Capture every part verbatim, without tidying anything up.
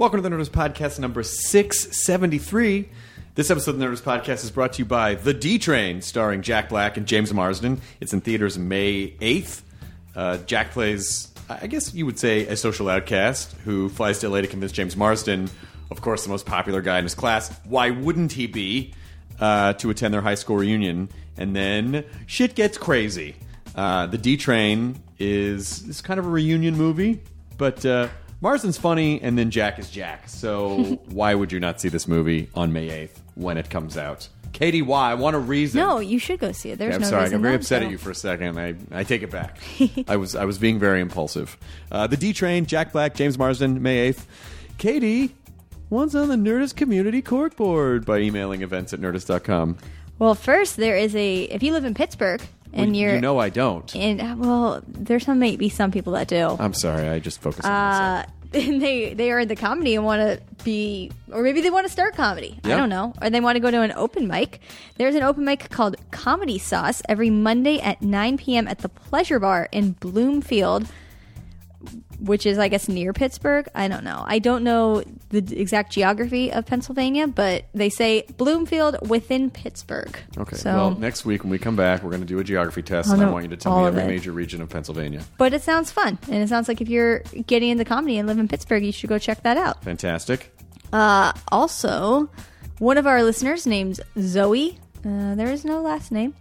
Welcome to the Nerdist Podcast number six seventy-three. This episode of the Nerdist Podcast is brought to you by The D Train, starring Jack Black and James Marsden. It's in theaters May eighth. Uh, Jack plays, I guess you would say, a social outcast who flies to L A to convince James Marsden, of course the most popular guy in his class, why wouldn't he be, uh, to attend their high school reunion. And then shit gets crazy. Uh, the D Train is, is kind of a reunion movie, but... Uh, Marsden's funny, and then Jack is Jack. So why would you not see this movie on May eighth when it comes out? Katie, why? I want a reason. No, you should go see it. There's okay, I'm no sorry. reason I got very not upset to. at you for a second. I, I take it back. I was I was being very impulsive. Uh, the D Train, Jack Black, James Marsden, May eighth. Katie, what's on the Nerdist Community Corkboard by emailing events at nerdist dot com. Well, first, there is a... If you live in Pittsburgh... And well, you're, you know I don't. And well, there's some maybe some people that do. I'm sorry. I just focus on Uh, myself. and they they are in the comedy and want to be, or maybe they want to start comedy. Yeah. I don't know, or they want to go to an open mic. There's an open mic called Comedy Sauce every Monday at nine p.m. at the Pleasure Bar in Bloomfield, which is, I guess, near Pittsburgh. I don't know. I don't know the exact geography of Pennsylvania, but they say Bloomfield within Pittsburgh. Okay. So, well, next week when we come back, we're going to do a geography test, I'll and I know want you to tell all me of every it. major region of Pennsylvania. but it sounds fun, and it sounds like if you're getting into comedy and live in Pittsburgh, you should go check that out. Fantastic. Uh, also, one of our listeners named Zoe, uh, there is no last name,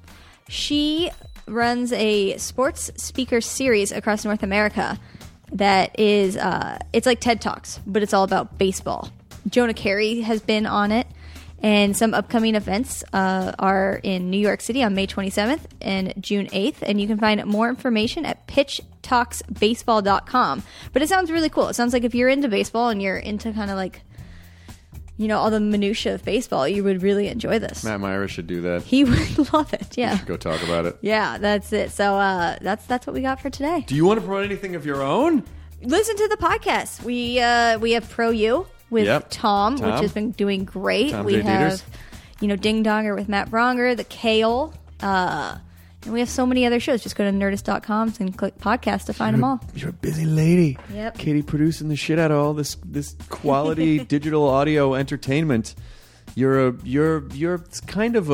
she runs a sports speaker series across North America that is, uh, it's like TED Talks, but it's all about baseball. Jonah Carey has been on it, and some upcoming events uh, are in New York City on May twenty-seventh and June eighth, and you can find more information at pitch talks baseball dot com. But it sounds really cool. It sounds like if you're into baseball and you're into kind of like, you know, all the minutia of baseball, you would really enjoy this. Matt Myra should do that. He would love it, yeah. Go talk about it. Yeah, that's it. So uh, that's that's what we got for today. Do you want to promote anything of your own? Listen to the podcast. We uh, we have Pro U with Yep. Tom, Tom. which has been doing great. Tom we J. have, Dieters. you know, Ding Donger with Matt Bronger, The Kale, uh, and we have so many other shows. Just go to nerdist dot com and click podcast to find them all. You're a busy lady. Yep. Katie producing the shit out of all this this quality digital audio entertainment. You're a you're you're kind of a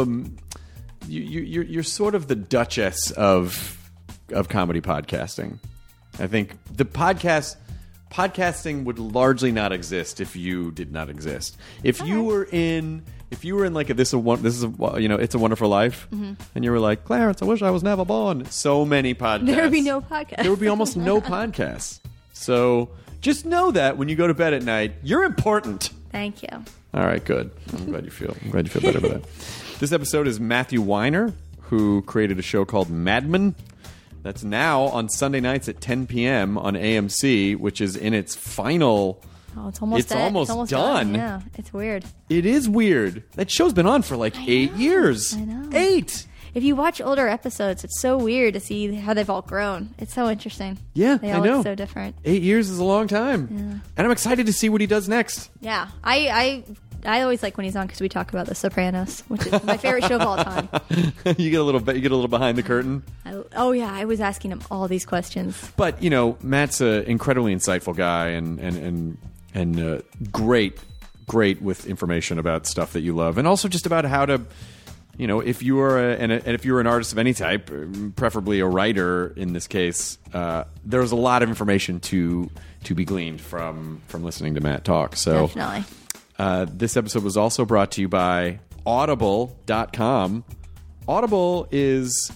you you you're, you're sort of the Duchess of of comedy podcasting. I think the podcast podcasting would largely not exist if you did not exist. If you were in if you were in like a this a one this is a you know It's a Wonderful Life, Mm-hmm. and you were like, Clarence, I wish I was never born. So many podcasts. There would be no podcast. There would be almost no podcasts. So just know that when you go to bed at night, you're important. Thank you. All right, good. I'm glad you feel. I'm glad you feel better about that. This episode is Matthew Weiner, who created a show called Mad Men. That's now on Sunday nights at ten p.m. on A M C, which is in its final. Oh, it's almost It's dead. almost it's almost done. Yeah, it's weird. It is weird. That show's been on for like I eight know, years. I know. Eight. If you watch older episodes, it's so weird to see how they've all grown. It's so interesting. Yeah, they I all know. look so different. Eight years is a long time, and I'm excited to see what he does next. Yeah, I I, I always like when he's on because we talk about The Sopranos, which is my favorite show of all time. you get a little bit. You get a little behind the curtain. I, oh yeah, I was asking him all these questions. But you know, Matt's an incredibly insightful guy, and and and and uh, great, great with information about stuff that you love, and also just about how to, you know, if you are a, and, a, and if you're an artist of any type, preferably a writer in this case, uh, there's a lot of information to to be gleaned from from listening to Matt talk. So Definitely. uh, this episode was also brought to you by Audible dot com. Audible is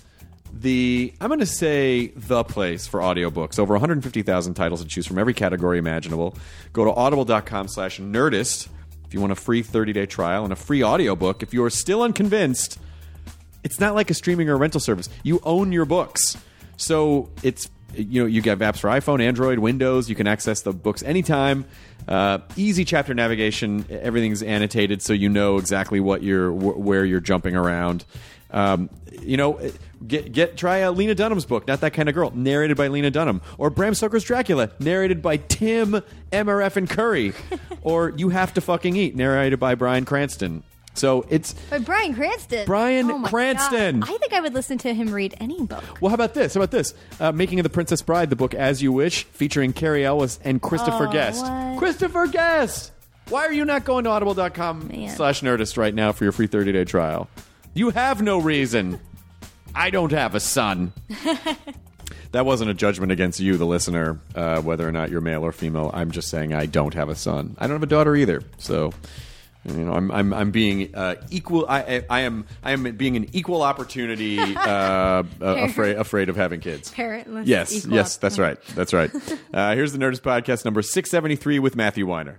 the, I'm going to say, the place for audiobooks. Over one hundred fifty thousand titles to choose from, every category imaginable. Go to audible dot com slash nerdist if you want a free thirty-day trial and a free audiobook. If you are still unconvinced, it's not like a streaming or rental service. You own your books. So it's, you know, you have apps for iPhone, Android, Windows. You can access the books anytime. Uh, easy chapter navigation. Everything's annotated, so you know exactly what you're, wh- where you're jumping around. Um, you know, get get try uh, Lena Dunham's book, Not That Kind of Girl, narrated by Lena Dunham, or Bram Stoker's Dracula, narrated by Tim M R F and Curry, or You Have to Fucking Eat, narrated by Bryan Cranston. So it's But Bryan Cranston. Bryan Oh my Cranston. God. I think I would listen to him read any book. Well, how about this? How about this? Uh, Making of the Princess Bride, the book As You Wish, featuring Carrie Ellis and Christopher Oh, Guest. what? Christopher Guest! Why are you not going to audible.com Man. slash Nerdist right now for your free thirty-day trial? You have no reason. I don't have a son. That wasn't a judgment against you, the listener, uh, whether or not you're male or female. I'm just saying I don't have a son. I don't have a daughter either. So... You know, I'm I'm I'm being uh, equal. I, I I am I am being an equal opportunity. Uh, uh, afraid afraid of having kids. Parentless. Yes, equal yes, up. that's right, that's right. Uh, here's the Nerdist Podcast number six seventy-three with Matthew Weiner.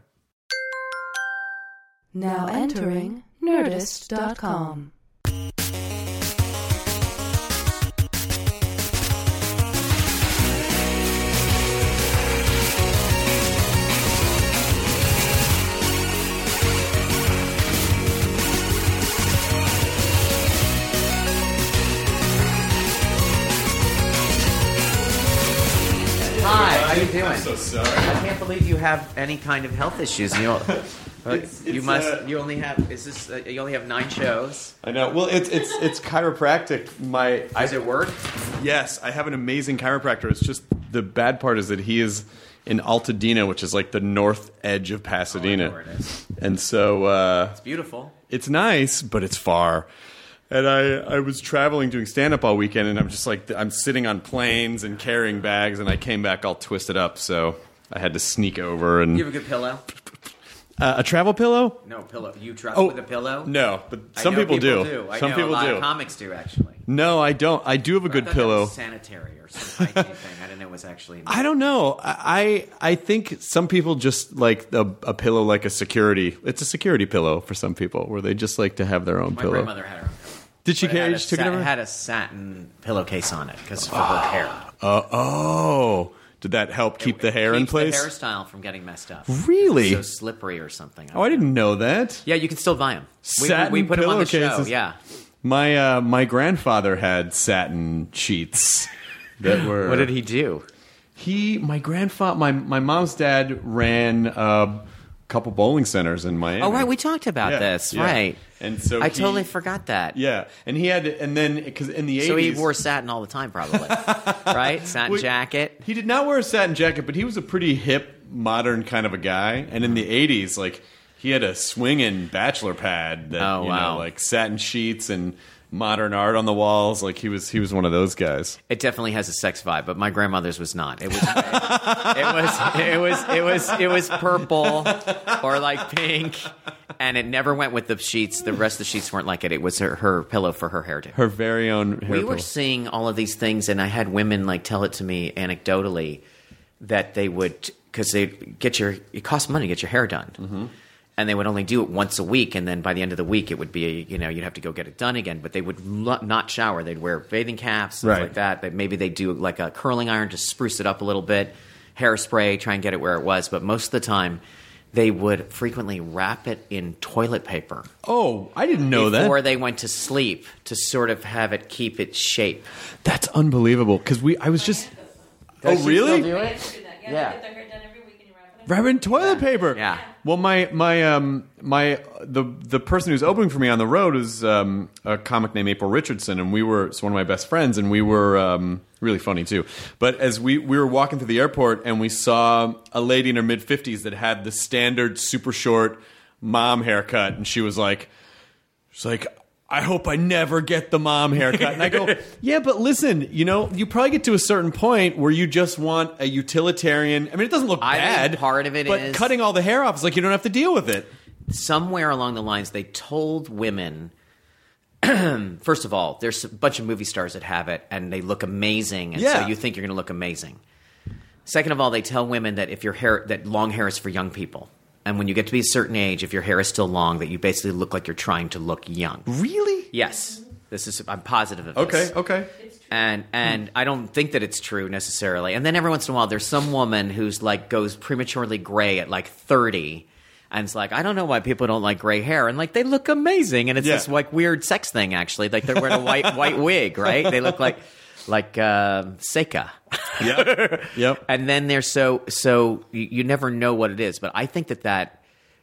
Now entering Nerdist dot com. Hi, how you doing? I'm so sorry. I can't believe you have any kind of health issues. You, know, It's- you it's, must. uh, you only have. Is this? Uh, you only have nine shows. I know. Well, it's it's it's chiropractic. My I, Does it work? Yes, I have an amazing chiropractor. It's just the bad part is that he is in Altadena, which is like the north edge of Pasadena, Oh, I know where it is. and so uh, It's beautiful. it's nice, but it's far. And I, I was traveling doing stand-up all weekend, and I'm just like, I'm sitting on planes and carrying bags, and I came back all twisted up, so I had to sneak over. And You have a good pillow? uh, a travel pillow? No pillow. You travel Oh, with a pillow? No, but I some know people, do. do. I Some know people a lot do. of comics do actually. No, I don't. I do have a I good thought that pillow. was sanitary or some hygiene thing. I didn't know it was actually. I don't know. I I I think some people just like a, a pillow like a security. It's a security pillow for some people, where they just like to have their own My pillow. grandmother had her own pillow. Did she But it carry? had a She took it sa- over? it had a satin pillowcase on it because for her hair. Uh, oh, did that help keep the hair in Keeps place? The hairstyle from getting messed up. Really? So slippery or something. Oh, I didn't know that. Yeah, you can still buy them. We, Satin we put them on the show. pillowcases. Yeah. My uh, my grandfather had satin sheets that were. What did he do? He, my grandfather, my my mom's dad ran a couple bowling centers in Miami. Oh, right. We talked about Yeah, this. yeah. Right. And so I he- totally forgot that. Yeah, and he had, and then because in the eighties, So he wore satin all the time, probably. Right? Satin Well, jacket. He did not wear a satin jacket, but he was a pretty hip, modern kind of a guy. And in the eighties, like he had a swinging bachelor pad that Oh, you wow. know, like satin sheets and modern art on the walls. Like he was, he was one of those guys. It definitely has a sex vibe, but my grandmother's was not. It was, it was, it was, it was, it was purple or like pink, and it never went with the sheets. The rest of the sheets weren't like it. It was her, her pillow for her hairdo. Her very own hair We were pillow. seeing all of these things, and I had women like tell it to me anecdotally that they would, because they get your, it costs money to get your hair done. Mm-hmm. And they would only do it once a week, and then by the end of the week, it would be, you know, you'd have to go get it done again. But they would lo- not shower. They'd wear bathing caps, stuff Right. like that. That maybe they'd do like a curling iron to spruce it up a little bit, hairspray, try and get it where it was. But most of the time, they would frequently wrap it in toilet paper Oh, I didn't know before that. they went to sleep to sort of have it keep its shape. That's unbelievable. Because we, I was just. Does oh, she really? still do it? Yeah, Yeah. they get their hair done every week and you wrap it up. Wrap it in toilet paper. Yeah. Well, my my um my the the person who's opening for me on the road is um, a comic named April Richardson, and we were it's one of my best friends, and we were um, really funny too. But as we we were walking through the airport, and we saw a lady in her mid fifties that had the standard super short mom haircut, and she was like, she's like. I hope I never get the mom haircut. And I go, yeah, but listen, you know, you probably get to a certain point where you just want a utilitarian. I mean, it doesn't look I think bad. part of it but is- cutting all the hair off is like you don't have to deal with it. Somewhere along the lines, they told women. First of all, there's a bunch of movie stars that have it, and they look amazing, and Yeah. so you think you're going to look amazing. Second of all, they tell women that if your hair, that long hair is for young people, and when you get to be a certain age, if your hair is still long, that you basically look like you're trying to look young. Really? Yes, this is. I'm positive of Okay, this. okay. And and I don't think that it's true necessarily. And then every once in a while, there's some woman who's like goes prematurely gray at like thirty, and it's like I don't know why people don't like gray hair, and like they look amazing, and it's Yeah. this like weird sex thing actually. Like they're wearing a white white wig, right? They look like like uh, Seika. Yep. Yep. And then they're so so you, you never know what it is, but I think that that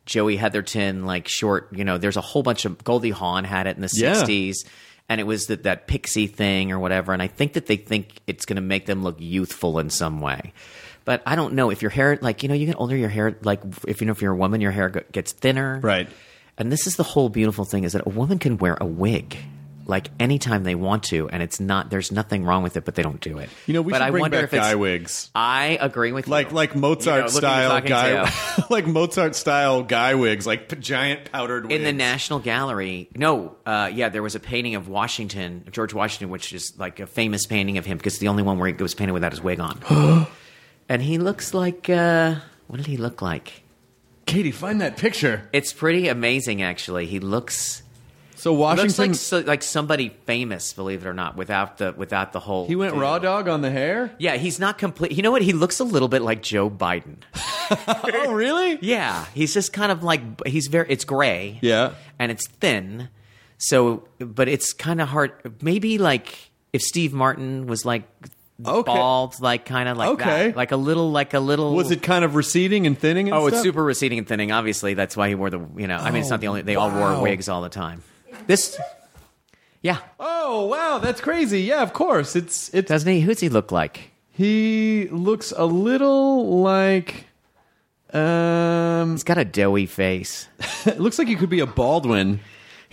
Joey Heatherton, like short, you know, there's a whole bunch of Goldie Hawn had it in the Yeah. sixties. And it was that, that pixie thing or whatever. And I think that they think it's going to make them look youthful in some way. But I don't know if your hair, like, you know, you get older, your hair, like, if you know, if you're a woman, your hair gets thinner. Right. And this is the whole beautiful thing is that a woman can wear a wig like anytime they want to. And it's not, there's nothing wrong with it, but they don't do it. You know, we but should I bring wonder back if it's, guy wigs. I agree with Like you. like Mozart You know, look who you're style talking guy, to. like Mozart style guy wigs, like p- giant powdered wigs. In the National Gallery, no, uh, yeah, there was a painting of Washington, George Washington, which is like a famous painting of him because it's the only one where he was painted without his wig on. And he looks like, uh, what did he look like? Katie, find that picture. It's pretty amazing, actually. He looks, So he Washington, looks like so, like somebody famous, believe it or not, without the without the whole. he went deal. raw dog on the hair. Yeah, he's not complete. You know what? He looks a little bit like Joe Biden. Oh, really? Yeah, he's just kind of like he's very. It's gray. Yeah. and it's thin. So, but it's kind of hard. Maybe like if Steve Martin was like Okay. bald, like kind of like Okay. that, like a little, like a little. Was it kind of receding and thinning? And Oh, it's stuff? super receding and thinning. Obviously, that's why he wore the. You know, I mean, it's not the only. They all wow. wore wigs all the time. This, yeah, Oh, wow, that's crazy. Yeah, of course. It's it's. doesn't he? Who's he look like? He looks a little like. Um, He's got a doughy face. it looks like he could be a Baldwin.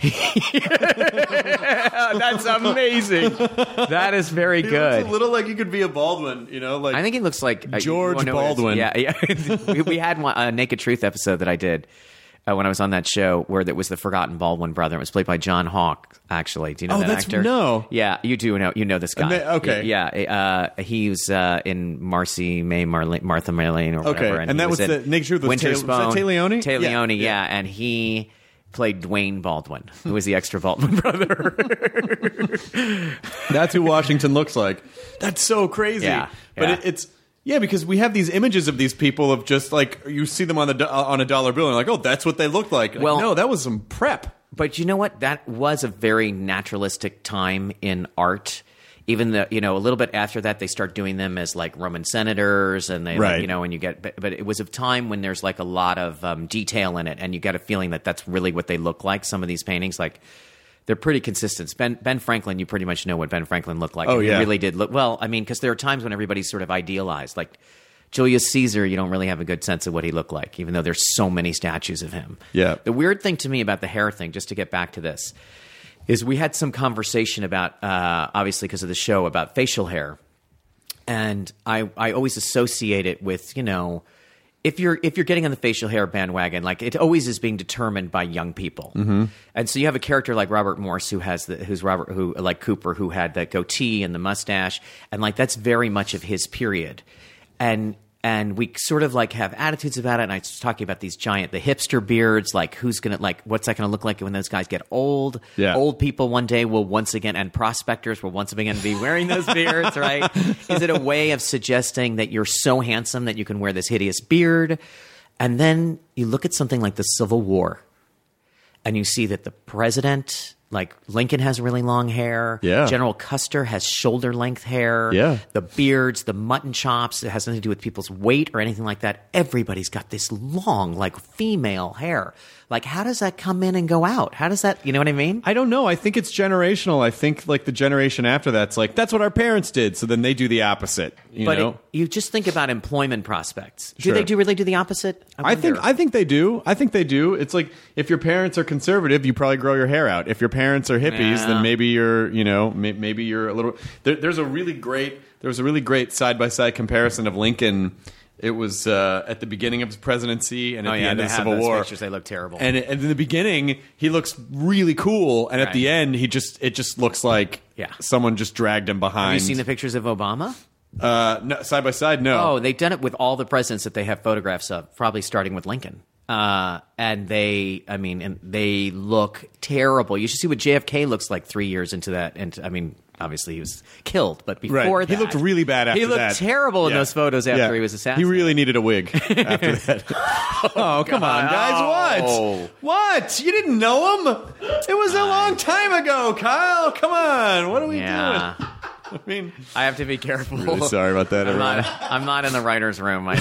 That's amazing. That is very He good. looks a little like he could be a Baldwin. You know, like I think he looks like uh, George you know what it is? Baldwin. Yeah, yeah. we, we had one, a Naked Truth episode that I did uh, when I was on that show where that was the Forgotten Baldwin brother. It was played by John Hawke. Actually, do you know Oh, that that's- actor? no. Yeah, you do know. You know this guy. ma- okay. Yeah, uh, he was uh, in Marcy May Marlene, Martha Marlene or Okay, whatever. and he that was in the- Naked Truth was Winter's Tay- was that Bone. Tay Leone? Tay Yeah, Leone, yeah, yeah. and he played Dwayne Baldwin, who was the extra Baldwin brother. That's who Washington looks like. That's so crazy. Yeah, But yeah. It, it's yeah, because we have these images of these people of just like you see them on the do- on a dollar bill and you're like, oh, that's what they look like. Like, Well- no, that was some prep. But you know what? That was a very naturalistic time in art. Even the you know a little bit after that, they start doing them as like Roman senators, and they like, Right. you know, and you get. But, but it was a time when there's like a lot of um, detail in it, and you get a feeling that that's really what they look like. Some of these paintings, like they're pretty consistent. Ben Ben Franklin, you pretty much know what Ben Franklin looked like. Oh, He yeah. really did look well. I mean, because there are times when everybody's sort of idealized, like Julius Caesar. You don't really have a good sense of what he looked like, even though there's so many statues of him. Yeah. The weird thing to me about the hair thing, just to get back to this, is we had some conversation about, uh, obviously because of the show, about facial hair. And I, I always associate it with, you know, if you're if you're getting on the facial hair bandwagon, like it always is being determined by young people. Mm-hmm. And so you have a character like Robert Morse who has the who's Robert who like Cooper who had that goatee and the mustache, and like that's very much of his period. And and we sort of like have attitudes about it. And I was talking about these giant, the hipster beards, like who's going to, like, what's that going to look like when those guys get old? Yeah. Old people one day will once again, and prospectors will once again be wearing those beards, right? Is it a way of suggesting that you're so handsome that you can wear this hideous beard? And then you look at something like the Civil War and you see that the president, like Lincoln has really long hair. Yeah. General Custer has shoulder length hair. Yeah. The beards, the mutton chops, it has nothing to do with people's weight or anything like that. Everybody's got this long, like female hair. Like, how does that come in and go out? How does that, you know what I mean? I don't know. I think it's generational. I think like the generation after that's like that's what our parents did. So then they do the opposite. You but know. it, you just think about employment prospects. Do Sure. they do really do the opposite? I think wonder. I think they do. I think they do. It's like if your parents are conservative, you probably grow your hair out. If your parents are hippies, Yeah. then maybe you're, you know, may, maybe you're a little. There, there's a really great. There was a really great side by side comparison of Lincoln. It was uh, at the beginning of his presidency and at Oh, the yeah, end they of the have Civil those War. pictures. They look terrible. And, and in the beginning, he looks really cool, and at Right. the end, he just it just looks like Yeah. someone just dragged him behind. Have you seen the pictures of Obama? uh, no, side by side? No. Oh, they've done it with all the presidents that they have photographs of, probably starting with Lincoln. Uh, and they, I mean, and they look terrible. You should see what J F K looks like three years into that. And I mean, obviously he was killed, but before Right. that, He looked really bad after he looked that. terrible in Yeah. those photos after Yeah. he was assassinated. He really needed a wig after that. oh, come on, guys. Oh. What? What? You didn't know him? It was a long time ago, Kyle. Come on. What are we Yeah. doing? I mean, I have to be careful. really sorry about that, I'm everyone. not, I'm not in the writer's room. I,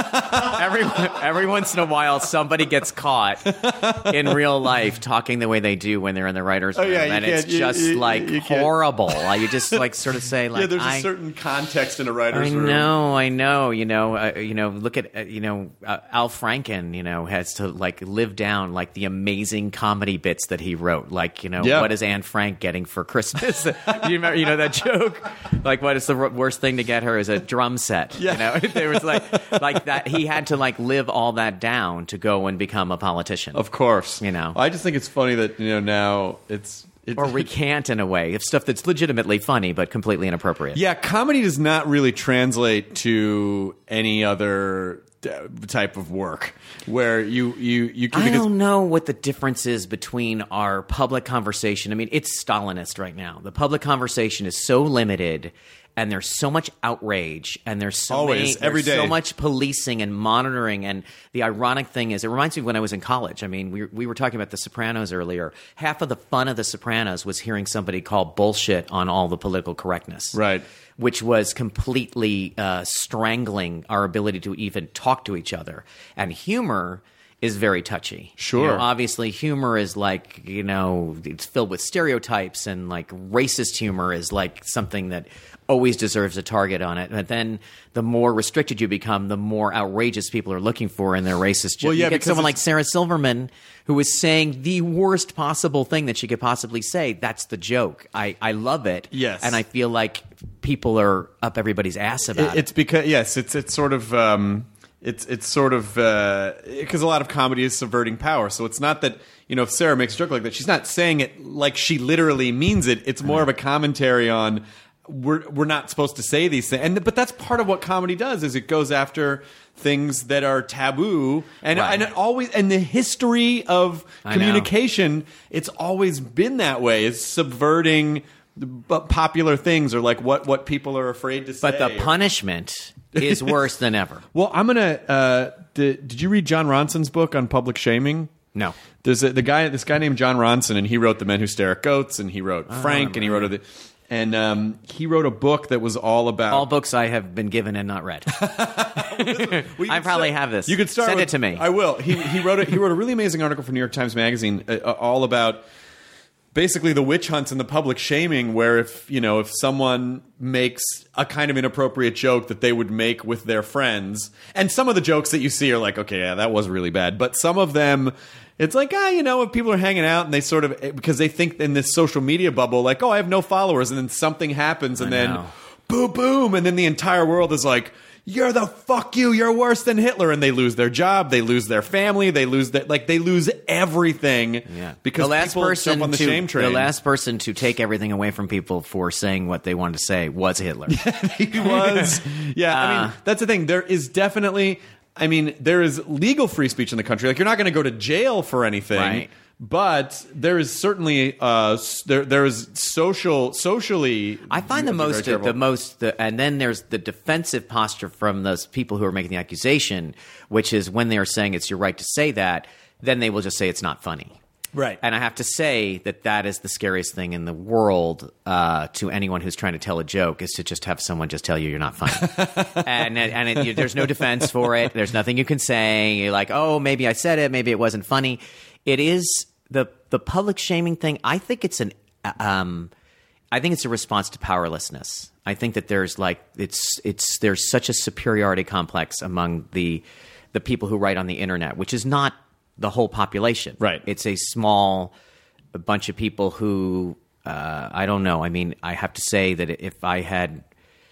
I, every, every once in a while, somebody gets caught in real life talking the way they do when they're in the writer's Oh, room. yeah, you and it's can't- you- just you- like you can't- horrible. Like, you just like sort of say like, yeah, there's a I, certain context in a I writer's room. know, I know. You know, uh, you know. Look at uh, you know, uh, Al Franken. You know, has to like live down like the amazing comedy bits that he wrote. Like, you know, Yeah. what is Anne Frank getting for Christmas? you remember, you know that joke? Like, what is the wor- worst thing to get her is a drum set? Yeah. You know, there was like like that. He had to like live all that down to go and become a politician, Of course. You know. I just think it's funny that, you know, now it's... It, or recant in a way of stuff that's legitimately funny but completely inappropriate. Yeah, comedy does not really translate to any other uh, type of work where you you you can I because- don't know what the difference is between our public conversation. I mean, it's Stalinist right now. The public conversation is so limited, and there's so much outrage, and there's so Always, many, there's every day. so much policing and monitoring. And the ironic thing is, it reminds me of when I was in college. I mean, we we were talking about The Sopranos earlier. Half of the fun of The Sopranos was hearing somebody call bullshit on all the political correctness, Right. which was completely uh, strangling our ability to even talk to each other. And humor is very touchy. Sure. You know, obviously, humor is like, you know, it's filled with stereotypes, and like racist humor is like something that always deserves a target on it. But then the more restricted you become, the more outrageous people are looking for in their racist joke. Well, yeah, you get because someone it's- like Sarah Silverman who is saying the worst possible thing that she could possibly say. That's the joke. I, I love it. Yes. And I feel like people are up everybody's ass about It- it. it's because yes, it's it's sort of um, it's it's sort of because a lot of comedy is subverting power. So it's not that, you know, if Sarah makes a joke like that, she's not saying it like she literally means it. It's more of a commentary on we're we're not supposed to say these things. And but that's part of what comedy does is it goes after things that are taboo, and Right. and it always and the history of I know. communication, it's always been that way. It's subverting the bu- popular things or like what what people are afraid to say. But the punishment is worse than ever. Well, I'm gonna. Uh, did, did you read John Ronson's book on public shaming? No. There's a, the guy, this guy named John Ronson, and he wrote The Men Who Stare at Goats, and he wrote Frank, and he wrote the, and um, he wrote a book that was all about All books I have been given and not read. Well, you I could probably start- have this. You could start. Send with- it to me. I will. He he wrote a, he wrote a really amazing article for New York Times Magazine, uh, uh, all about basically the witch hunts and the public shaming. Where if you know if someone makes a kind of inappropriate joke that they would make with their friends, and some of the jokes that you see are like, okay, yeah, that was really bad, but some of them. It's like, ah, you know, if people are hanging out and they sort of, because they think in this social media bubble, like, oh, I have no followers, and then something happens, and I then know. boom, boom, and then the entire world is like, you're the fuck you, you're worse than Hitler, and they lose their job, they lose their family, they lose their, like, they lose everything. Yeah. Because the last people person jump on the to, shame train. The last person to take everything away from people for saying what they wanted to say was Hitler. he was. Yeah, I Uh, mean, that's the thing. There is definitely, I mean, there is legal free speech in the country. Like, you're not going to go to jail for anything. Right. But there is certainly uh, s- there there is social socially. I find the you have to be most very the careful. most the, and then there's the defensive posture from those people who are making the accusation, which is when they are saying it's your right to say that, then they will just say it's not funny. Right. And I have to say that that is the scariest thing in the world uh, to anyone who's trying to tell a joke is to just have someone just tell you you're not funny. and and it, you, there's no defense for it. There's nothing you can say. You're like, oh, maybe I said it. Maybe it wasn't funny. It is the the public shaming thing. I think it's an um, I think it's a response to powerlessness. I think that there's like it's it's there's such a superiority complex among the the people who write on the internet, which is not the whole population. Right. It's a small a bunch of people who uh, I don't know. I mean, I have to say that if I had,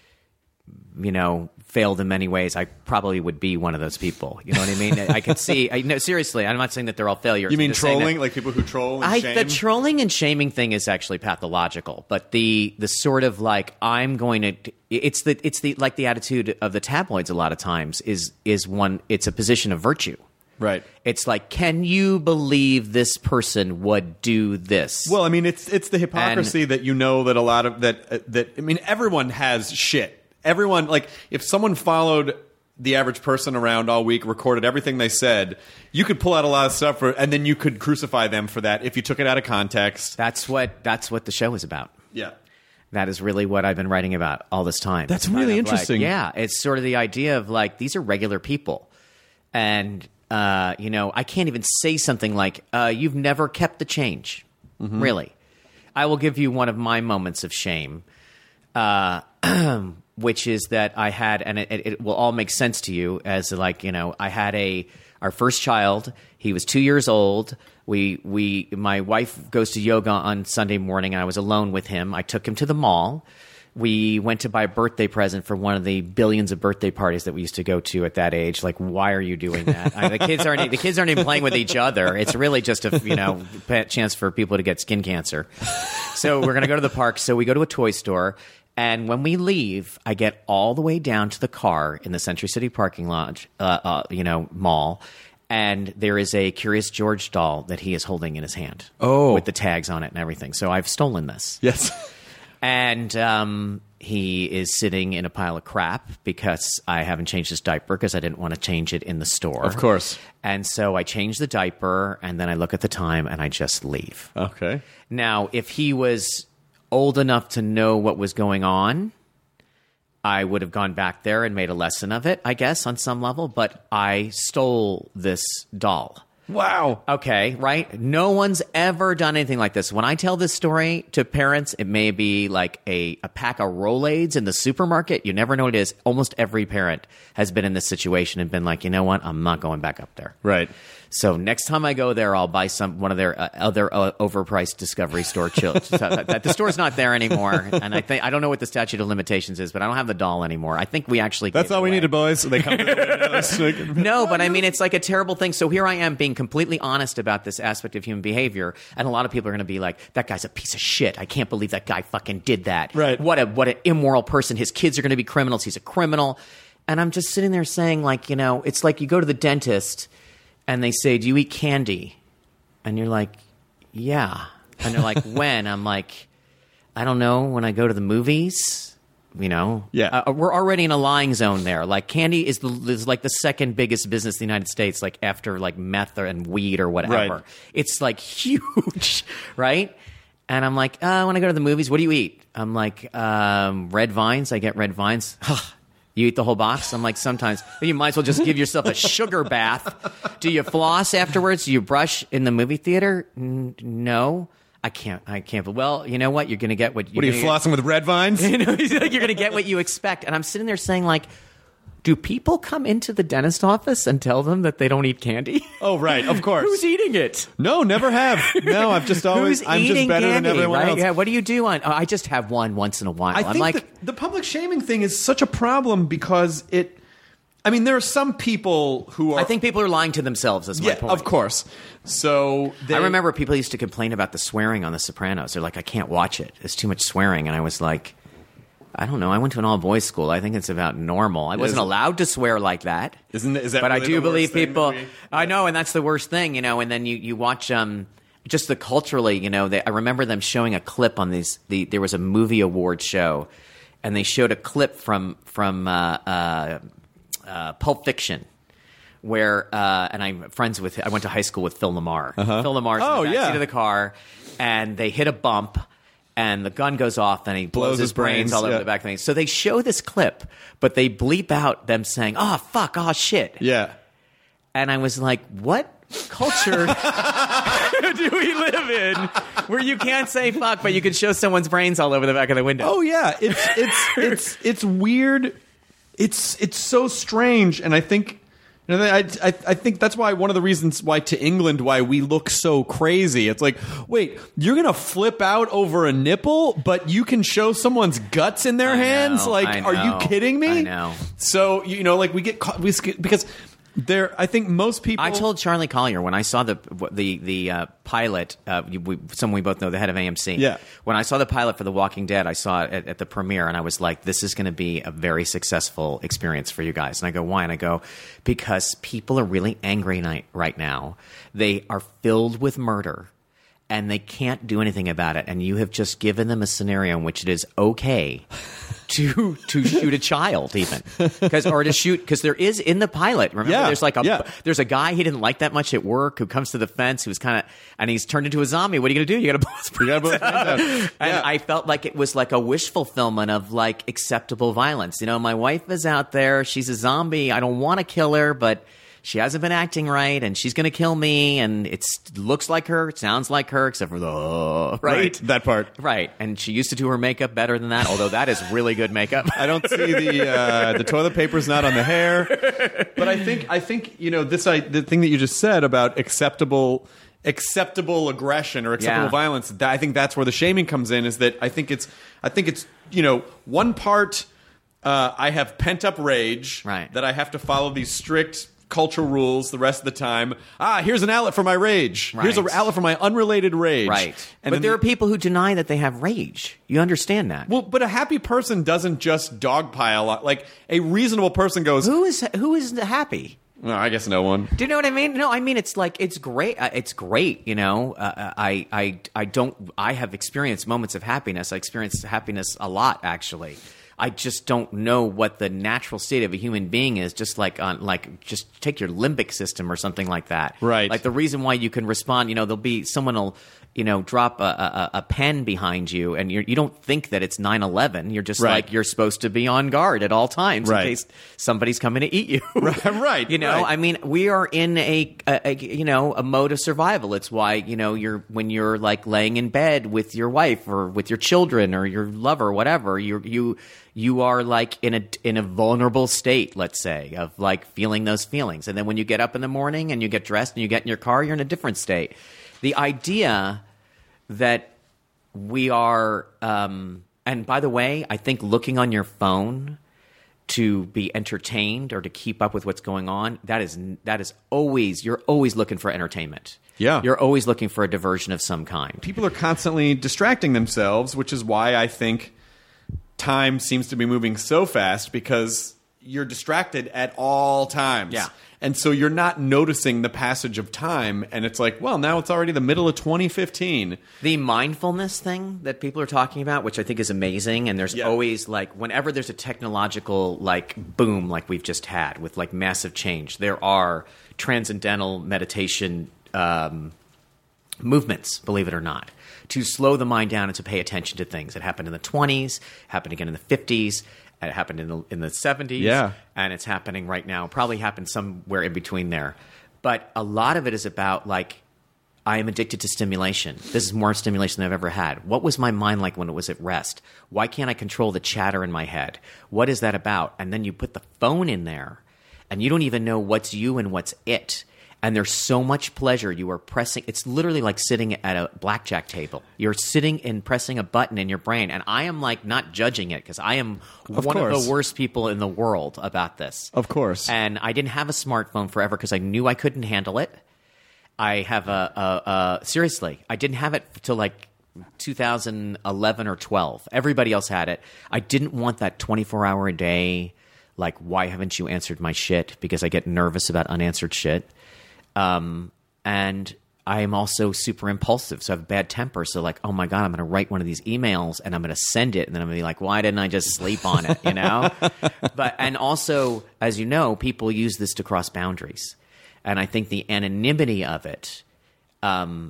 you know, failed in many ways, I probably would be one of those people. You know what I mean? I could see. I, no, seriously, I'm not saying that they're all failures. You I'm mean just saying that- trolling, like people who troll and I, shame? the trolling and shaming thing is actually pathological, but the the sort of like I'm going to it's the it's the like the attitude of the tabloids a lot of times is is one it's a position of virtue. Right. It's like, can you believe this person would do this? Well, I mean, it's it's the hypocrisy that you know that a lot of that uh, that I mean, everyone has shit. Everyone, like, if someone followed the average person around all week, recorded everything they said, you could pull out a lot of stuff, for, and then you could crucify them for that if you took it out of context. that's what that's what the show is about. Yeah. That is really what I've been writing about all this time. That's It's kind really of like- interesting. yeah, it's sort of the idea of like these are regular people, and uh, you know, I can't even say something like uh, "You've never kept the change." Mm-hmm. Really, I will give you one of my moments of shame, uh, which is that I had, and it, it will all make sense to you as like you know, I had a our first child. He was two years old. We we my wife goes to yoga on Sunday morning, and I was alone with him. I took him to the mall. We went to buy a birthday present for one of the billions of birthday parties that we used to go to at that age. Like, why are you doing that? I, the kids aren't the kids aren't even playing with each other. It's really just a you know chance for people to get skin cancer. So we're gonna go to the park. So we go to a toy store. And when we leave, I get all the way down to the car in the Century City parking lot, uh, uh, you know, mall, and there is a Curious George doll that he is holding in his hand. Oh. With the tags on it and everything. So I've stolen this. Yes. And um, he is sitting in a pile of crap because I haven't changed his diaper because I didn't want to change it in the store. Of course. And so I change the diaper, and then I look at the time, and I just leave. Okay. Now, if he was old enough to know what was going on, I would have gone back there and made a lesson of it, I guess, on some level. But I stole this doll. Wow. Okay, right? No one's ever done anything like this. When I tell this story to parents, it may be like a, a pack of Rolaids in the supermarket. You never know what it is. Almost every parent has been in this situation and been like, you know what? I'm not going back up there. Right. So next time I go there, I'll buy some one of their uh, other uh, overpriced Discovery Store chills. the store's not there anymore, and I think I don't know what the statute of limitations is, but I don't have the doll anymore. I think we actually That's gave all it we away. needed, boys. They come to the windows. No, but I mean, it's like a terrible thing. So here I am being completely honest about this aspect of human behavior, and a lot of people are going to be like, "That guy's a piece of shit. I can't believe that guy fucking did that. Right. What a what an immoral person. His kids are going to be criminals. He's a criminal." And I'm just sitting there saying, like, you know, it's like you go to the dentist. And they say, do you eat candy? And you're like, yeah. And they're like, when? I'm like, I don't know, when I go to the movies, you know? Yeah. Uh, we're already in a lying zone there. Like, candy is, the, is like the second biggest business in the United States, like after like meth or, and weed or whatever. Right. It's like huge, right? And I'm like, uh, when I go to the movies, what do you eat? I'm like, um, red vines. I get red vines. You eat the whole box? I'm like, sometimes. You might as well just give yourself a sugar bath. Do you floss afterwards? Do you brush in the movie theater? N- no. I can't. I can't. Well, you know what? You're going to get what you're What are you gonna flossing with red vines? Get, you know, you're going to get what you expect. And I'm sitting there saying, like, do people come into the dentist office and tell them that they don't eat candy? Oh, right. Of course. Who's eating it? No, never have. No, I've just always. Who's I'm just eating better candy, than everyone right? else. Yeah. What do you do on? Oh, I just have one once in a while. I I'm think like, that the public shaming thing is such a problem because it. I mean, there are some people who are. I think people are lying to themselves. Is my Yeah, point. of course. So they, I remember people used to complain about the swearing on The Sopranos. They're like, I can't watch it. It's too much swearing. And I was like, I don't know. I went to an all-boys school. I think it's about normal. I wasn't Is- allowed to swear like that. Isn't is that? But I really do the believe worst thing people. that we- I know, and that's the worst thing, you know. And then you, you watch um, just the culturally, you know. They, I remember them showing a clip on these. The there was a movie award show, and they showed a clip from from uh, uh, uh, Pulp Fiction. Where uh, and I'm friends with. I went to high school with Phil Lamar. Uh-huh. Phil Lamar's Oh, in the backseat yeah. of the car, and they hit a bump, and the gun goes off, and he blows, Blows his his brains, brains, all over yeah. the back thing. So they show this clip, but they bleep out them saying, "Oh fuck, oh shit." Yeah. And I was like, what culture do we live in where you can't say fuck, but you can show someone's brains all over the back of the window? Oh yeah, it's it's it's it's weird. It's it's so strange, and I think you know I, I I think that's why one of the reasons why to England why we look so crazy. It's like, wait, you're gonna flip out over a nipple, but you can show someone's guts in their I hands. know, like, I are you know, kidding me? I know. So you know, like we get caught we sk- because there. I think most people. I told Charlie Collier when I saw the the the uh, pilot, uh, we, someone we both know, the head of A M C. Yeah. When I saw the pilot for The Walking Dead, I saw it at, at the premiere, and I was like, "This is going to be a very successful experience for you guys." And I go, "Why?" And I go, "Because people are really angry night, right now. They are filled with murder." and they can't do anything about it, and you have just given them a scenario in which it is okay to to shoot a child, even because or to shoot because there is in the pilot. Remember, Yeah, there's like a yeah. there's a guy he didn't like that much at work who comes to the fence who's kind of and he's turned into a zombie. What are you going to do? You got to blow his brains You gotta blow his out. brains out. And Yeah. I felt like it was like a wish fulfillment of like acceptable violence. You know, my wife is out there. She's a zombie. I don't want to kill her, but she hasn't been acting right, and she's going to kill me. And it looks like her, it sounds like her, except for the uh, right, That part. right. And she used to do her makeup better than that, although that is really good makeup. I don't see the uh, the toilet paper's not on the hair, but I think I think you know this. I the thing that you just said about acceptable acceptable aggression or acceptable Yeah. violence. That, I think that's where the shaming comes in. Is that I think it's I think it's you know one part uh, I have pent up rage Right. that I have to follow these strict cultural rules the rest of the time. Ah, here's an outlet for my rage. Here's an Right. outlet for my unrelated rage. Right. And but then there the- are people who deny that they have rage. You understand that? Well, but a happy person doesn't just dogpile. Like a reasonable person goes, who is who is happy? "Oh, I guess no one." Do you know what I mean? No, I mean it's like it's great. Uh, It's great, you know. Uh, I I I don't. I have experienced moments of happiness. I experienced happiness a lot, actually. I just don't know what the natural state of a human being is. Just like on like just take your limbic system or something like that. Right. Like the reason why you can respond. You know, there'll be someone will. You know, drop a, a, a pen behind you, and you're, you don't think that it's nine eleven. You're just Right. like you're supposed to be on guard at all times Right. in case somebody's coming to eat you. Right, right, You know, right. I mean, we are in a, a, a you know a mode of survival. It's why you know you're when you're like laying in bed with your wife or with your children or your lover, whatever. You you you are like in a in a vulnerable state, let's say, of like feeling those feelings. And then when you get up in the morning and you get dressed and you get in your car, you're in a different state. The idea that we are, um, and by the way, I think looking on your phone to be entertained or to keep up with what's going on, that is that is always you're always looking for entertainment. Yeah. You're always looking for a diversion of some kind. People are constantly distracting themselves, which is why I think time seems to be moving so fast because you're distracted at all times. Yeah. And so you're not noticing the passage of time, and it's like, well, now it's already the middle of twenty fifteen. The mindfulness thing that people are talking about, which I think is amazing, and there's Yeah. always like whenever there's a technological like boom like we've just had with like massive change, there are transcendental meditation um, movements, believe it or not, to slow the mind down and to pay attention to things. It happened in the twenties, happened again in the fifties, it happened in the in the seventies, Yeah. and it's happening right now. Probably happened somewhere in between there. But a lot of it is about like I am addicted to stimulation. This is more stimulation than I've ever had. What was my mind like when it was at rest? Why can't I control the chatter in my head? What is that about? And then you put the phone in there, and you don't even know what's you and what's it. And there's so much pleasure. You are pressing. It's literally like sitting at a blackjack table. You're sitting and pressing a button in your brain. And I am like not judging it because I am Of one course. of the worst people in the world about this. Of course. And I didn't have a smartphone forever because I knew I couldn't handle it. I have a, a, a seriously, I didn't have it till like two thousand eleven or twelve. Everybody else had it. I didn't want that twenty-four hour a day, like, why haven't you answered my shit? Because I get nervous about unanswered shit. Um, and I am also super impulsive, so I have a bad temper. So like, oh my God, I'm going to write one of these emails and I'm going to send it. And then I'm going to be like, why didn't I just sleep on it? You know? But, and also, as you know, people use this to cross boundaries. And I think the anonymity of it, um,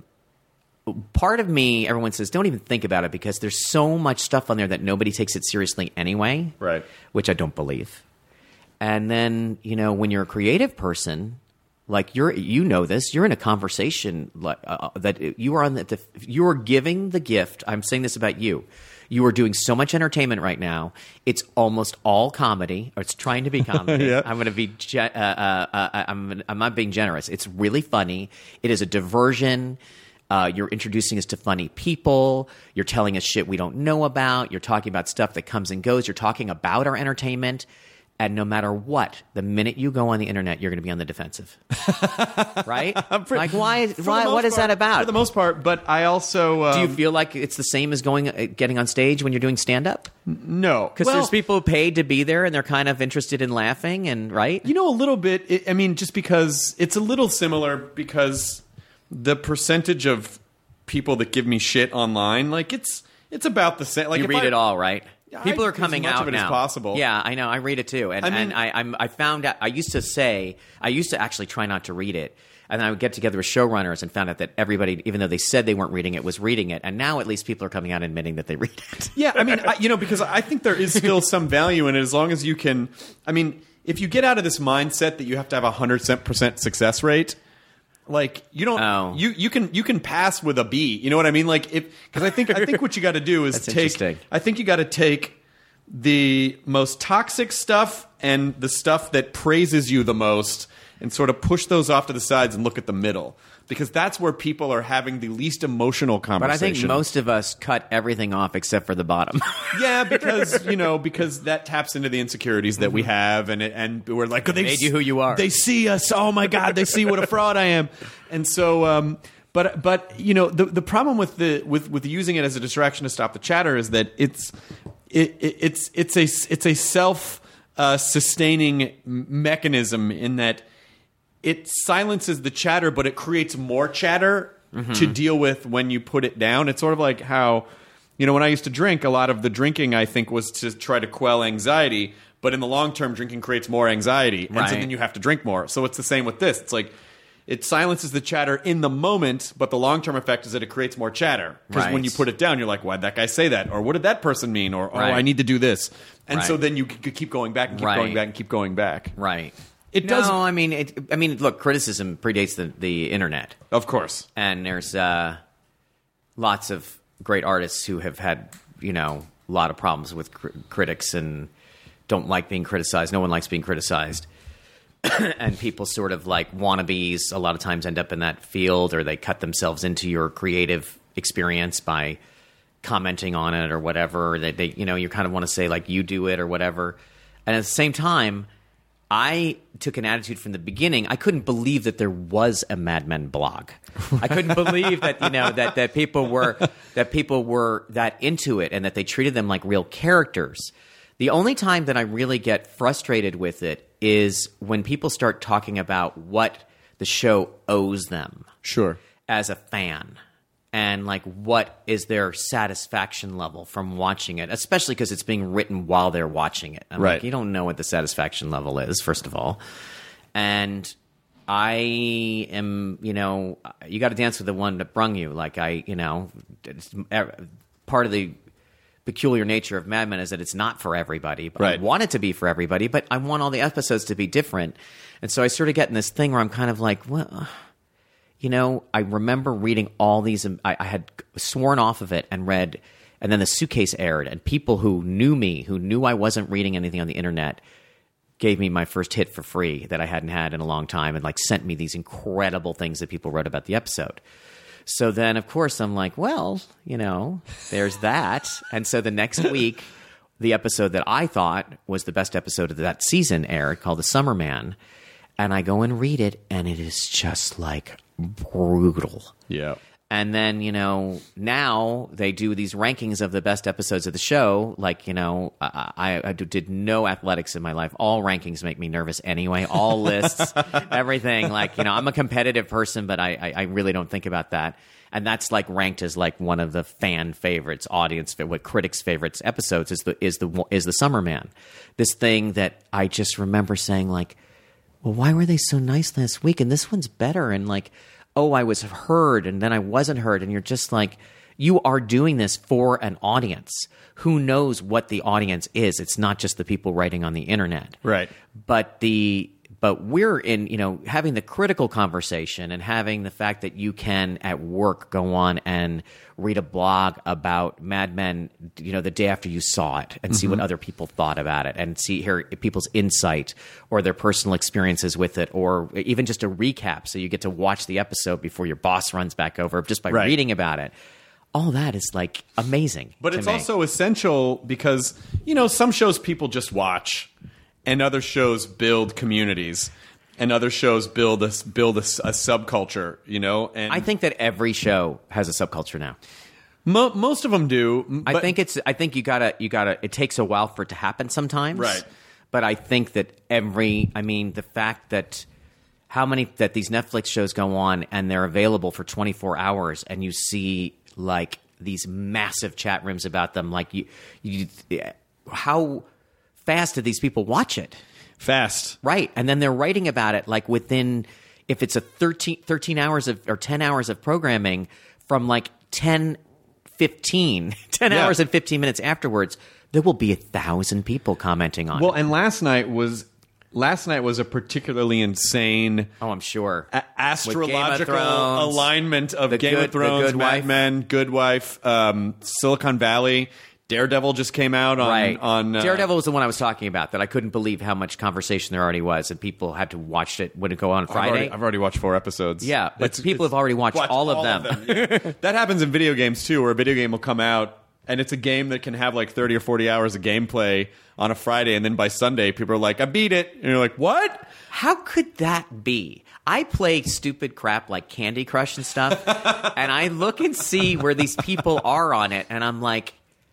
part of me, everyone says, don't even think about it because there's so much stuff on there that nobody takes it seriously anyway. Right. Which I don't believe. And then, you know, when you're a creative person, like you're, you know this, you're in a conversation like uh, that you are on the, the, you are giving the gift. I'm saying this about you. You are doing so much entertainment right now. It's almost all comedy, or it's trying to be comedy. Yeah. I'm going to be, ge- uh, uh, uh, I'm, I'm not being generous. It's really funny. It is a diversion. Uh, you're introducing us to funny people. You're telling us shit we don't know about. You're talking about stuff that comes and goes. You're talking about our entertainment. And no matter what, the minute you go on the internet, you're going to be on the defensive, right? Like, why? For the Why? most What is part- that about? For the most part, but I also um, Do you feel like it's the same as going, uh, getting on stage when you're doing stand up? no Because well, there's people who paid to be there and they're kind of interested in laughing, and right? You know, a little bit. It, I mean, just because it's a little similar because the percentage of people that give me shit online, like it's it's about the same. Like You if read I, it all, right? People I- are coming as much out of it now. as possible. Yeah, I know. I read it too, and I mean- and I I'm, I found out. I used to say I used to actually try not to read it, and I would get together with showrunners and found out that everybody, even though they said they weren't reading it, was reading it. And now at least people are coming out admitting that they read it. Yeah, I mean, I, you know, because I think there is still some value in it as long as you can. I mean, if you get out of this mindset that you have to have a hundred percent success rate, like you don't, Oh. you you can you can pass with a B. You know what I mean? Like if because I think I think what you got to do is That's take. interesting. I think you got to take the most toxic stuff and the stuff that praises you the most, and sort of push those off to the sides and look at the middle. Because that's where people are having the least emotional But I conversation. think most of us cut everything off except for the bottom. Yeah, because you know, because that taps into the insecurities that we have, and it, and we're like, oh, they made you who you are. They see us. Oh my God, they see what a fraud I am. And so, um, but but you know, the the problem with the with with using it as a distraction to stop the chatter is that it's it, it it's it's a it's a self uh, sustaining mechanism in that it silences the chatter, but it creates more chatter Mm-hmm. to deal with when you put it down. It's sort of like how, you know, when I used to drink, a lot of the drinking, I think, was to try to quell anxiety. But in the long term, drinking creates more anxiety. And so Right. then you have to drink more. So it's the same with this. It's like it silences the chatter in the moment, but the long term effect is that it creates more chatter. Because Right. when you put it down, you're like, why'd that guy say that? Or what did that person mean? Or, oh, Right. I need to do this. And so Right. then you c- keep going back and keep Right. going back and keep going back. Right. It no, does- I mean, it, I mean, look, criticism predates the, the internet. Of course. And there's uh, lots of great artists who have had, you know, a lot of problems with cr- critics and don't like being criticized. No one likes being criticized. And people sort of like wannabes a lot of times end up in that field, or they cut themselves into your creative experience by commenting on it or whatever. Or they, they, you know, you kind of want to say like you do it or whatever. And at the same time, I took an attitude from the beginning. I couldn't believe that there was a Mad Men blog. I couldn't believe that, you know, that, that people were that people were that into it and that they treated them like real characters. The only time that I really get frustrated with it is when people start talking about what the show owes them Sure. as a fan. And like, what is their satisfaction level from watching it? Especially because it's being written while they're watching it. I'm Right. like, you don't know what the satisfaction level is, first of all. And I am, you know, you got to dance with the one that brung you. Like I, you know, it's, part of the peculiar nature of Mad Men is that it's not for everybody. But Right. I want it to be for everybody, but I want all the episodes to be different. And so I sort of get in this thing where I'm kind of like, well, you know, I remember reading all these. I, I had sworn off of it and read, and then The Suitcase aired, and people who knew me, who knew I wasn't reading anything on the internet, gave me my first hit for free that I hadn't had in a long time, and like sent me these incredible things that people wrote about the episode. So then, of course, I'm like, well, you know, there's that. And so the next week, the episode that I thought was the best episode of that season aired, called The Summer Man, and I go and read it, and it is just like brutal. Yeah. And then, you know, now they do these rankings of the best episodes of the show. Like, you know, I, I, I did no athletics in my life. All rankings make me nervous anyway. All lists, everything. Like, you know, I'm a competitive person, but I, I, I really don't think about that. And that's like ranked as like one of the fan favorites, audience, what critics' favorites episodes is the is the is the Summer Man. This thing that I just remember saying like, well, why were they so nice last week? And this one's better. And like, oh, I was heard and then I wasn't heard. And you're just like, you are doing this for an audience. Who knows what the audience is? It's not just the people writing on the internet. Right. But the but we're in, you know, having the critical conversation and having the fact that you can at work go on and read a blog about Mad Men, you know, the day after you saw it and see what other people thought about it and see hear people's insight or their personal experiences with it, or even just a recap. So you get to watch the episode before your boss runs back over just by Right. reading about it. All that is like amazing. But to it's me. also essential because, you know, some shows people just watch, and other shows build communities, and other shows build a build a, a subculture. You know, and I think that every show has a subculture now. mo- most of them do. m- I but- think it's. I think you gotta. You gotta. It takes a while for it to happen sometimes. Right. But I think that every. I mean, the fact that how many that these Netflix shows go on and they're available for twenty-four hours, and you see like these massive chat rooms about them. Like you, you how fast do these people watch it? Fast. Right. And then they're writing about it like within, if it's a thirteen, thirteen hours of, or ten hours of programming from like ten, fifteen, ten Yeah. hours and fifteen minutes afterwards, there will be a thousand people commenting on Well, it. and last night was last night was a particularly insane Oh, I'm sure. a- astrological Thrones, alignment of The Game Good- of The Thrones, Good Mad Wife. Men, Good Wife, um, Silicon Valley. Daredevil just came out on Right. on uh, Daredevil was the one I was talking about, that I couldn't believe how much conversation there already was, and people had to watch it when it go on I've Friday. already, I've already watched four episodes. Yeah, but people have already watched all of them. yeah. That happens in video games too, where a video game will come out and it's a game that can have like thirty or forty hours of gameplay on a Friday, and then by Sunday people are like, "I beat it," and you're like, "What?" How could that be? I play stupid crap like Candy Crush and stuff, and I look and see where these people are on it, and I'm like,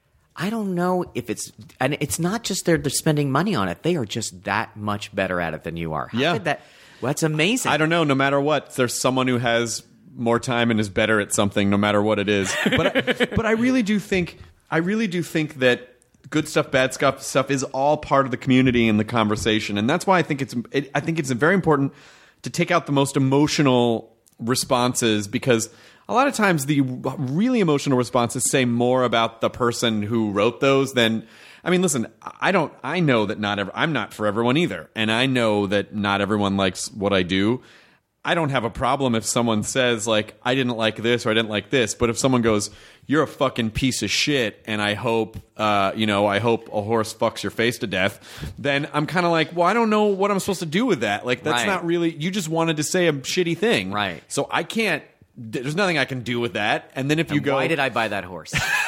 I don't know if it's, and it's not just they're, they're spending money on it. They are just that much better at it than you are. How Yeah. could that, well, that's amazing. I don't know. No matter what, there's someone who has more time and is better at something, no matter what it is. But I, but I really do think I really do think that good stuff, bad stuff, stuff is all part of the community and the conversation, and that's why I think it's it, I think it's very important to take out the most emotional responses, because a lot of times the really emotional responses say more about the person who wrote those than. I mean, listen, I don't. I know that not. Ever, I'm not for everyone either, and I know that not everyone likes what I do. I don't have a problem if someone says like, I didn't like this or I didn't like this, but if someone goes, "You're a fucking piece of shit," and I hope, uh, you know, I hope a horse fucks your face to death, then I'm kind of like, well, I don't know what I'm supposed to do with that. Like, that's Right. not really. You just wanted to say a shitty thing, Right. So I can't. There's nothing I can do with that. And then if you And go, why did I buy that horse?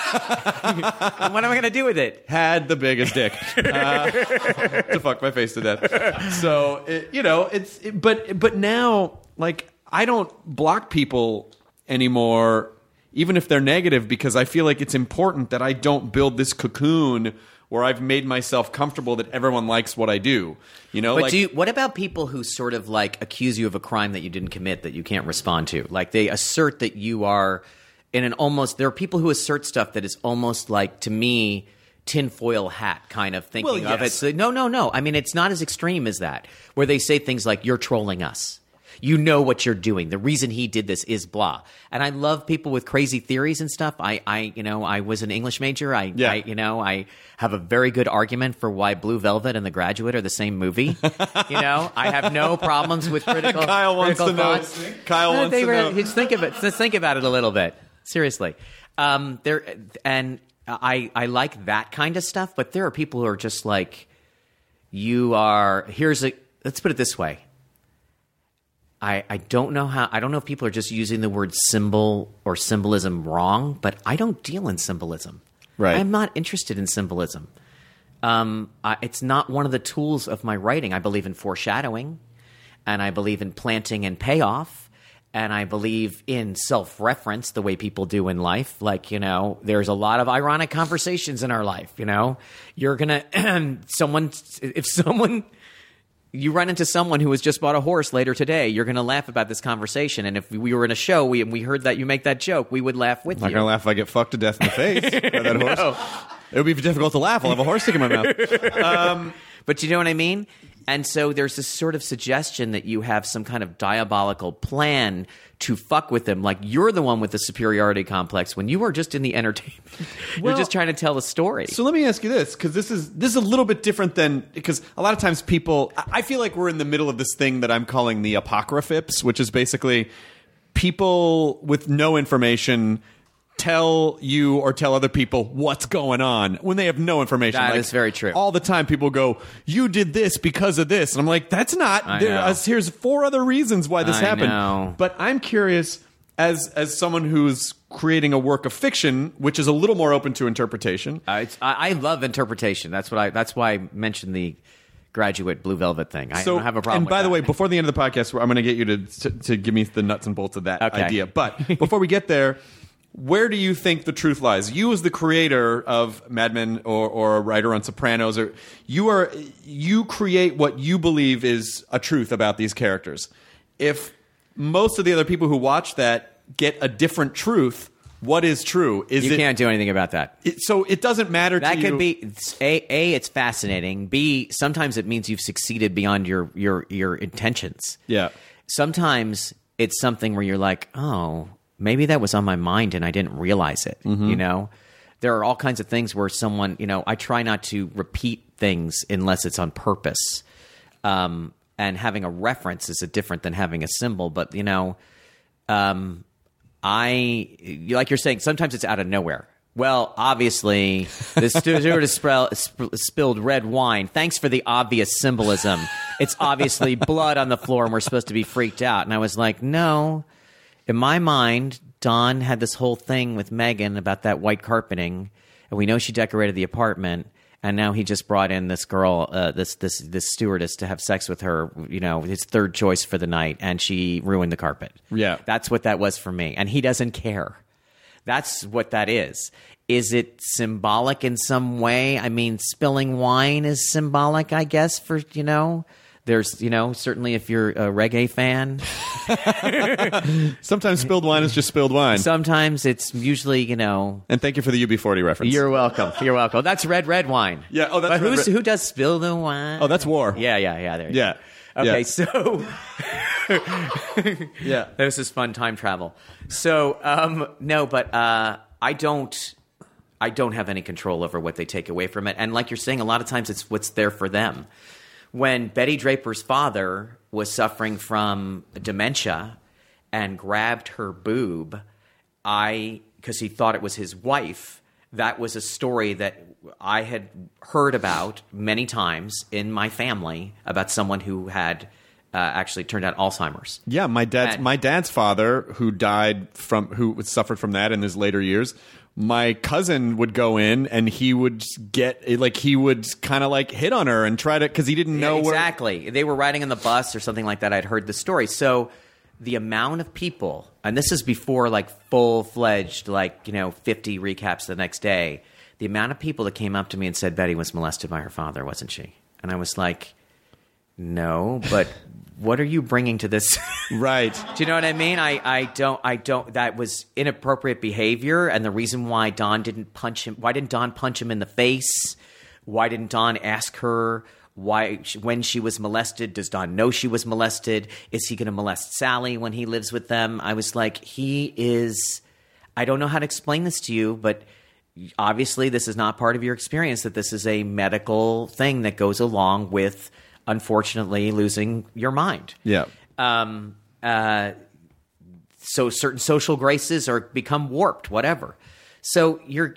And what am I going to do with it? had the biggest dick uh, to fuck my face to death. So it, you know, it's it, but but now like I don't block people anymore, even if they're negative, because I feel like it's important that I don't build this cocoon where I've made myself comfortable that everyone likes what I do. You know, But like, do you, what about people who sort of like accuse you of a crime that you didn't commit that you can't respond to? Like they assert that you are in an almost. There are people who assert stuff that is almost like, to me, tinfoil hat kind of thinking Well, of it. yes. So, no, no, no. I mean, it's not as extreme as that, where they say things like, "You're trolling us. You know what you're doing. The reason he did this is blah." And I love people with crazy theories and stuff. I, I you know, I was an English major. I, Yeah. I, you know, I have a very good argument for why Blue Velvet and The Graduate are the same movie. You know, I have no problems with critical. Kyle wants critical to know. thoughts. Kyle Uh, wants they to were- know. Just think of it. Just think about it a little bit. Seriously, um, there and I, I like that kind of stuff. But there are people who are just like, you are. Here's a. Let's put it this way. I, I don't know how I don't know if people are just using the word symbol or symbolism wrong, but I don't deal in symbolism. Right. I'm not interested in symbolism. Um, I, it's not one of the tools of my writing. I believe in foreshadowing, and I believe in planting and payoff, and I believe in self-reference the way people do in life. Like, you know, there's a lot of ironic conversations in our life. You know, you're gonna someone if someone. You run into someone who has just bought a horse later today, you're going to laugh about this conversation. And if we were in a show we, and we heard that you make that joke, we would laugh with I'm not you. gonna laugh if I get fucked to death in the face by that horse. No. It would be difficult to laugh. I'll have a horse stick in my mouth. But you know what I mean? And so there's this sort of suggestion that you have some kind of diabolical plan to fuck with them. Like you're the one with the superiority complex when you are just in the entertainment. Well, you're just trying to tell a story. So let me ask you this, because this is this is a little bit different than because a lot of times people. I I feel like we're in the middle of this thing that I'm calling the apocryphips, which is basically people with no information tell you or tell other people what's going on when they have no information. That Like, is very true. All the time people go, "You did this because of this," and I'm like, "That's not. I There, know. uh, here's four other reasons why this I happened." know. But I'm curious, as as someone who's creating a work of fiction, which is a little more open to interpretation. Uh, it's, I, I love interpretation. That's what I. That's why I mentioned the Graduate Blue Velvet thing. I don't have a problem. And by with the that. way, before the end of the podcast, I'm going to get you to, to to give me the nuts and bolts of that Okay. idea. But before we get there, where do you think the truth lies? You, as the creator of Mad Men or, or a writer on Sopranos, or you are you create what you believe is a truth about these characters. if most of the other people who watch that get a different truth, what is true? Is You it, can't do anything about that. it so it doesn't matter That to could you. be a, a. It's fascinating. B. Sometimes it means you've succeeded beyond your your your intentions. Yeah. Sometimes it's something where you're like, oh, maybe that was on my mind and I didn't realize it. Mm-hmm. You know, there are all kinds of things where someone, you know, I try not to repeat things unless it's on purpose. Um, and having a reference is a different than having a symbol. But you know, um. I, like you're saying, sometimes it's out of nowhere. Well, obviously, the stewardess spell, sp- spilled red wine. Thanks for the obvious symbolism. It's obviously blood on the floor, and we're supposed to be freaked out. And I was like, no. In my mind, Don had this whole thing with Megan about that white carpeting, and we know she decorated the apartment. And now he just brought in this girl, uh, this this this stewardess, to have sex with her. You know, his third choice for the night, and she ruined the carpet. Yeah. That's what that was for me. And he doesn't care. That's what that is. Is it symbolic in some way? I mean, spilling wine is symbolic, I guess, for, you know, there's, you know, certainly if you're a reggae fan, Sometimes spilled wine is just spilled wine. sometimes it's usually, you know, And thank you for the U B forty reference. you're welcome. You're welcome. That's red, red wine. Yeah, oh, that's But red, who's, red- who does spill the wine? oh, that's war. Yeah, yeah, yeah. There you Yeah. go. Okay, Yeah. so Yeah. that was this fun time travel. So um, no, but uh, I don't. I don't have any control over what they take away from it. And like you're saying, a lot of times it's what's there for them. When Betty Draper's father was suffering from dementia and grabbed her boob, I because he thought it was his wife. That was a story that I had heard about many times in my family about someone who had uh, actually turned out Alzheimer's. Yeah, my dad's And- my dad's father, who died from who suffered from that in his later years. My cousin would go in and he would get like he would kind of like hit on her and try to because he didn't know Yeah, where. exactly. They were riding on the bus or something like that. I'd heard the story. So the amount of people, and this is before like full fledged, like, you know, fifty recaps the next day. The amount of people that came up to me and said Betty was molested by her father, wasn't she? And I was like, no, but what are you bringing to this? Right. Do you know what I mean? I, I don't, I don't, that was inappropriate behavior. And the reason why Don didn't punch him, why didn't Don punch him in the face? Why didn't Don ask her why, when she was molested? Does Don know she was molested? Is he going to molest Sally when he lives with them? I was like, he is, I don't know how to explain this to you, but obviously this is not part of your experience, that this is a medical thing that goes along with, unfortunately, losing your mind. Yeah. Um, uh, so certain social graces are become warped, whatever. So you're,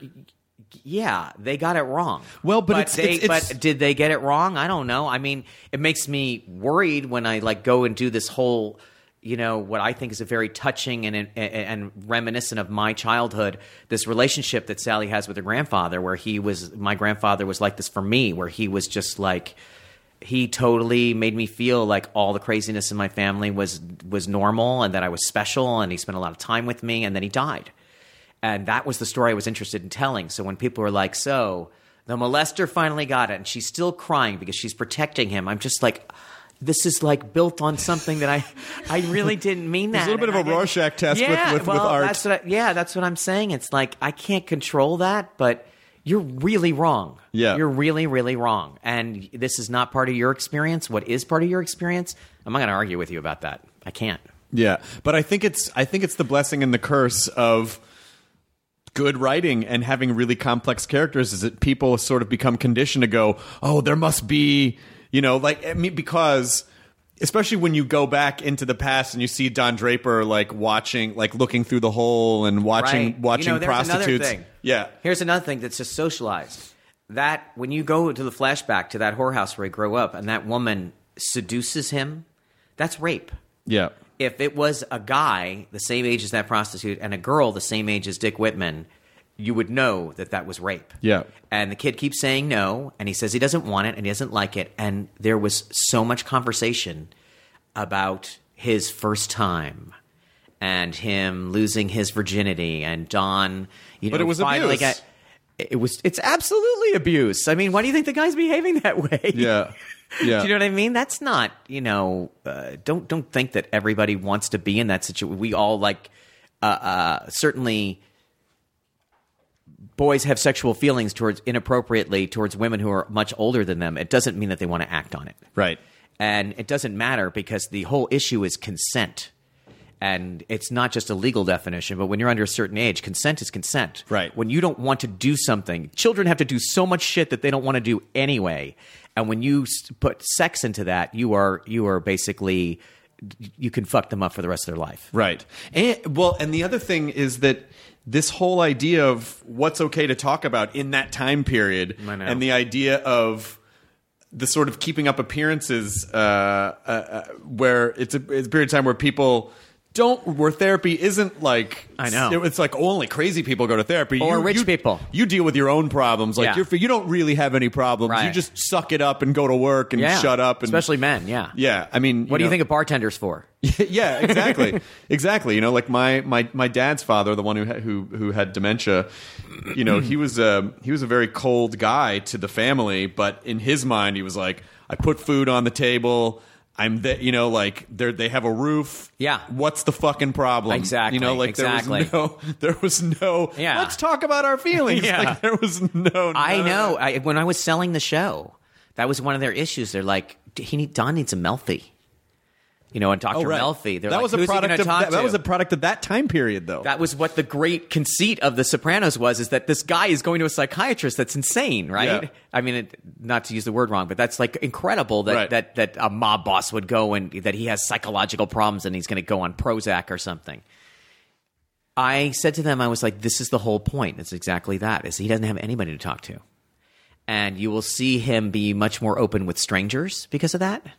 yeah, they got it wrong. Well, but it's- they, it's- it's- but did they get it wrong? I don't know. I mean, it makes me worried when I like go and do this whole, you know, what I think is a very touching and, and and reminiscent of my childhood. This relationship that Sally has with her grandfather, where he was, my grandfather was like this for me, where he was just like. He totally made me feel like all the craziness in my family was was normal and that I was special, and he spent a lot of time with me, and then he died. And that was the story I was interested in telling. So when people were like, so the molester finally got it, and she's still crying because she's protecting him, I'm just like, this is like built on something that I I really didn't mean that. There's a little bit of And a I didn't- Rorschach test with- yeah, with- with well, art. That's what I, yeah, that's what I'm saying. It's like, I can't control that, but you're really wrong. Yeah. You're really, really wrong. And this is not part of your experience. What is part of your experience? I'm not going to argue with you about that. I can't. Yeah, but I think it's I think it's the blessing and the curse of good writing and having really complex characters is that people sort of become conditioned to go, oh, there must be, you know, like I mean, because especially when you go back into the past and you see Don Draper like watching, like looking through the hole and watching Right. watching You know, there's another prostitutes. thing. Yeah, Here's another thing that's just socialized. That when you go to the flashback to that whorehouse where he grew up and that woman seduces him, that's rape. yeah, If it was a guy the same age as that prostitute and a girl the same age as Dick Whitman, you would know that that was rape. Yeah. And the kid keeps saying no, and he says he doesn't want it and he doesn't like it. And there was so much conversation about his first time and him losing his virginity and Don, you know, But it was finally abuse. got. It was. It's absolutely abuse. I mean, why do you think the guy's behaving that way? yeah. Yeah. Do you know what I mean? That's not, you know, uh, don't don't think that everybody wants to be in that situation. We all like, uh, uh, certainly boys have sexual feelings towards inappropriately towards women who are much older than them. It doesn't mean that they want to act on it. Right. And it doesn't matter because the whole issue is consent. And it's not just a legal definition, but when you're under a certain age, consent is consent. Right. When you don't want to do something, children have to do so much shit that they don't want to do anyway. And when you s- put sex into that, you are you are basically you can fuck them up for the rest of their life. Right. And well, and the other thing is that this whole idea of what's okay to talk about in that time period, I know. and the idea of the sort of keeping up appearances, uh, uh, uh, where it's a, it's a period of time where people don't, where therapy isn't like, I know. it's like only crazy people go to therapy, Or You- rich you- people. You deal with your own problems, like Yeah. you're, you don't really have any problems. You Right. just suck it up and go to work and Yeah. shut up, and Especially men, yeah. yeah. I mean, What do you know- think of bartenders for? yeah, exactly, exactly. You know, like my, my, my dad's father, the one who ha- who who had dementia. You know, he was a he was a very cold guy to the family, but in his mind, he was like, I put food on the table. I'm the, you know, like they they have a roof. Yeah. What's the fucking problem? Exactly, You know, like exactly. there was no there was no. Yeah. Let's talk about our feelings. Yeah. Like there was no. I none of know. that. I, when I was selling the show, that was one of their issues. They're like, he need, Don needs a Melfi. You know, and Doctor Oh, right. Melfi. They're that like, was a who's he product gonna of talk that, that to? was a product of that time period, though. That was what the great conceit of The Sopranos was, is that this guy is going to a psychiatrist that's insane, right? Yeah. I mean, it, not to use the word wrong, but that's like incredible that, Right. that, that a mob boss would go and that he has psychological problems and he's going to go on Prozac or something. I said to them, I was like, this is the whole point. It's exactly that, is he doesn't have anybody to talk to. And you will see him be much more open with strangers because of that.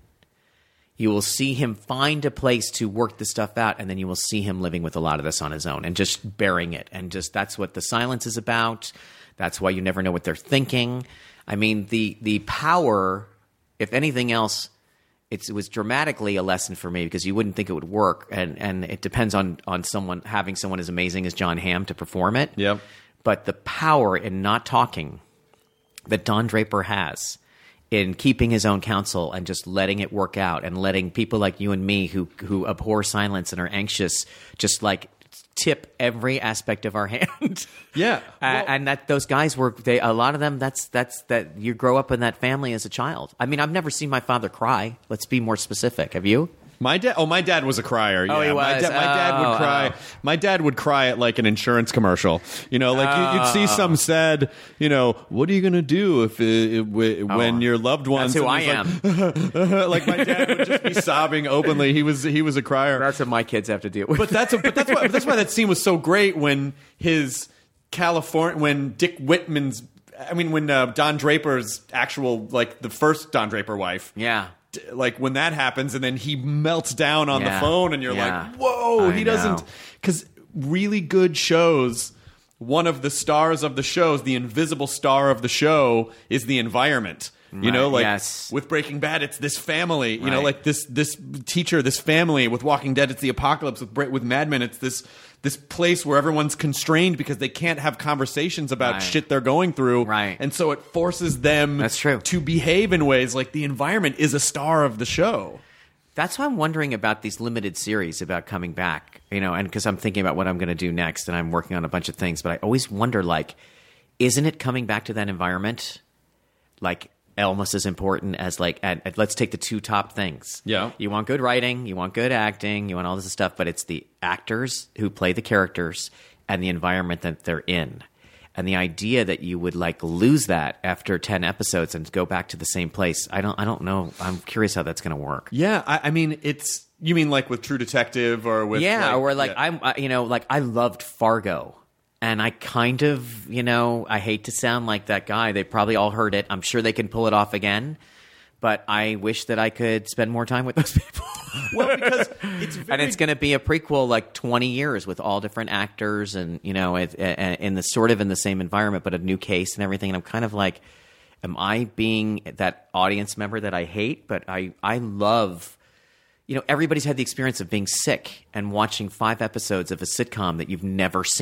You will see him find a place to work the stuff out, and then you will see him living with a lot of this on his own and just bearing it. And just that's what the silence is about. That's why you never know what they're thinking. I mean, the the power, if anything else, it's, it was dramatically a lesson for me because you wouldn't think it would work. And, and it depends on, on someone having someone as amazing as John Hamm to perform it. Yep. But the power in not talking that Don Draper has in keeping his own counsel and just letting it work out and letting people like you and me who who abhor silence and are anxious just like tip every aspect of our hand. Yeah. Uh, Well- and that those guys were they a lot of them that's that's that you grow up in that family as a child. I mean, I've never seen my father cry. Let's be more specific. Have you? My dad. Oh, my dad was a crier. Yeah. Oh, he My, was? da- my dad Oh, would cry. oh. My dad would cry at like an insurance commercial. You know, like you, you'd Oh. see some sad. You know, what are you gonna do if uh, w- when your loved ones? That's who I and am. he's Like, like my dad would just be sobbing openly. He was he was a crier. That's what my kids have to deal with. But that's a, but that's why that's why that scene was so great when his California when Dick Whitman's. I mean, when uh, Don Draper's actual like the first Don Draper wife. yeah. Like when that happens and then he melts down on Yeah. the phone and you're Yeah. like, whoa, I he doesn't. know. Because really good shows, one of the stars of the shows, the invisible star of the show, is the environment. You know, Right, like yes. with Breaking Bad, it's this family. You know, Right. like this this teacher, this family. With Walking Dead, it's the apocalypse. With Bra- with Mad Men, it's this this place where everyone's constrained because they can't have conversations about Right. shit they're going through. Right. And so it forces them That's true. to behave in ways like the environment is a star of the show. That's why I'm wondering about these limited series about coming back, you know, and because I'm thinking about what I'm going to do next and I'm working on a bunch of things, but I always wonder, like, isn't it coming back to that environment, like, almost as important as, like, and, and let's take the two top things. Yeah. You want good writing, you want good acting, you want all this stuff, but it's the actors who play the characters and the environment that they're in. And the idea that you would like lose that after ten episodes and go back to the same place, I don't, I don't know. I'm curious how that's going to work. Yeah, I, I mean, it's you mean like with True Detective or with Yeah, like, or like yeah. I'm, I, you know, like I loved Fargo, and I kind of, you know, I hate to sound like that guy. They probably all heard it. I'm sure they can pull it off again, but I wish that I could spend more time with those people. well because it's very, And it's going to be a prequel, like twenty years with all different actors, and you know, it, it, in the sort of in the same environment, but a new case and everything. And I'm kind of like, am I being that audience member that I hate? But I, I love. You know, everybody's had the experience of being sick and watching five episodes of a sitcom that you've never seen.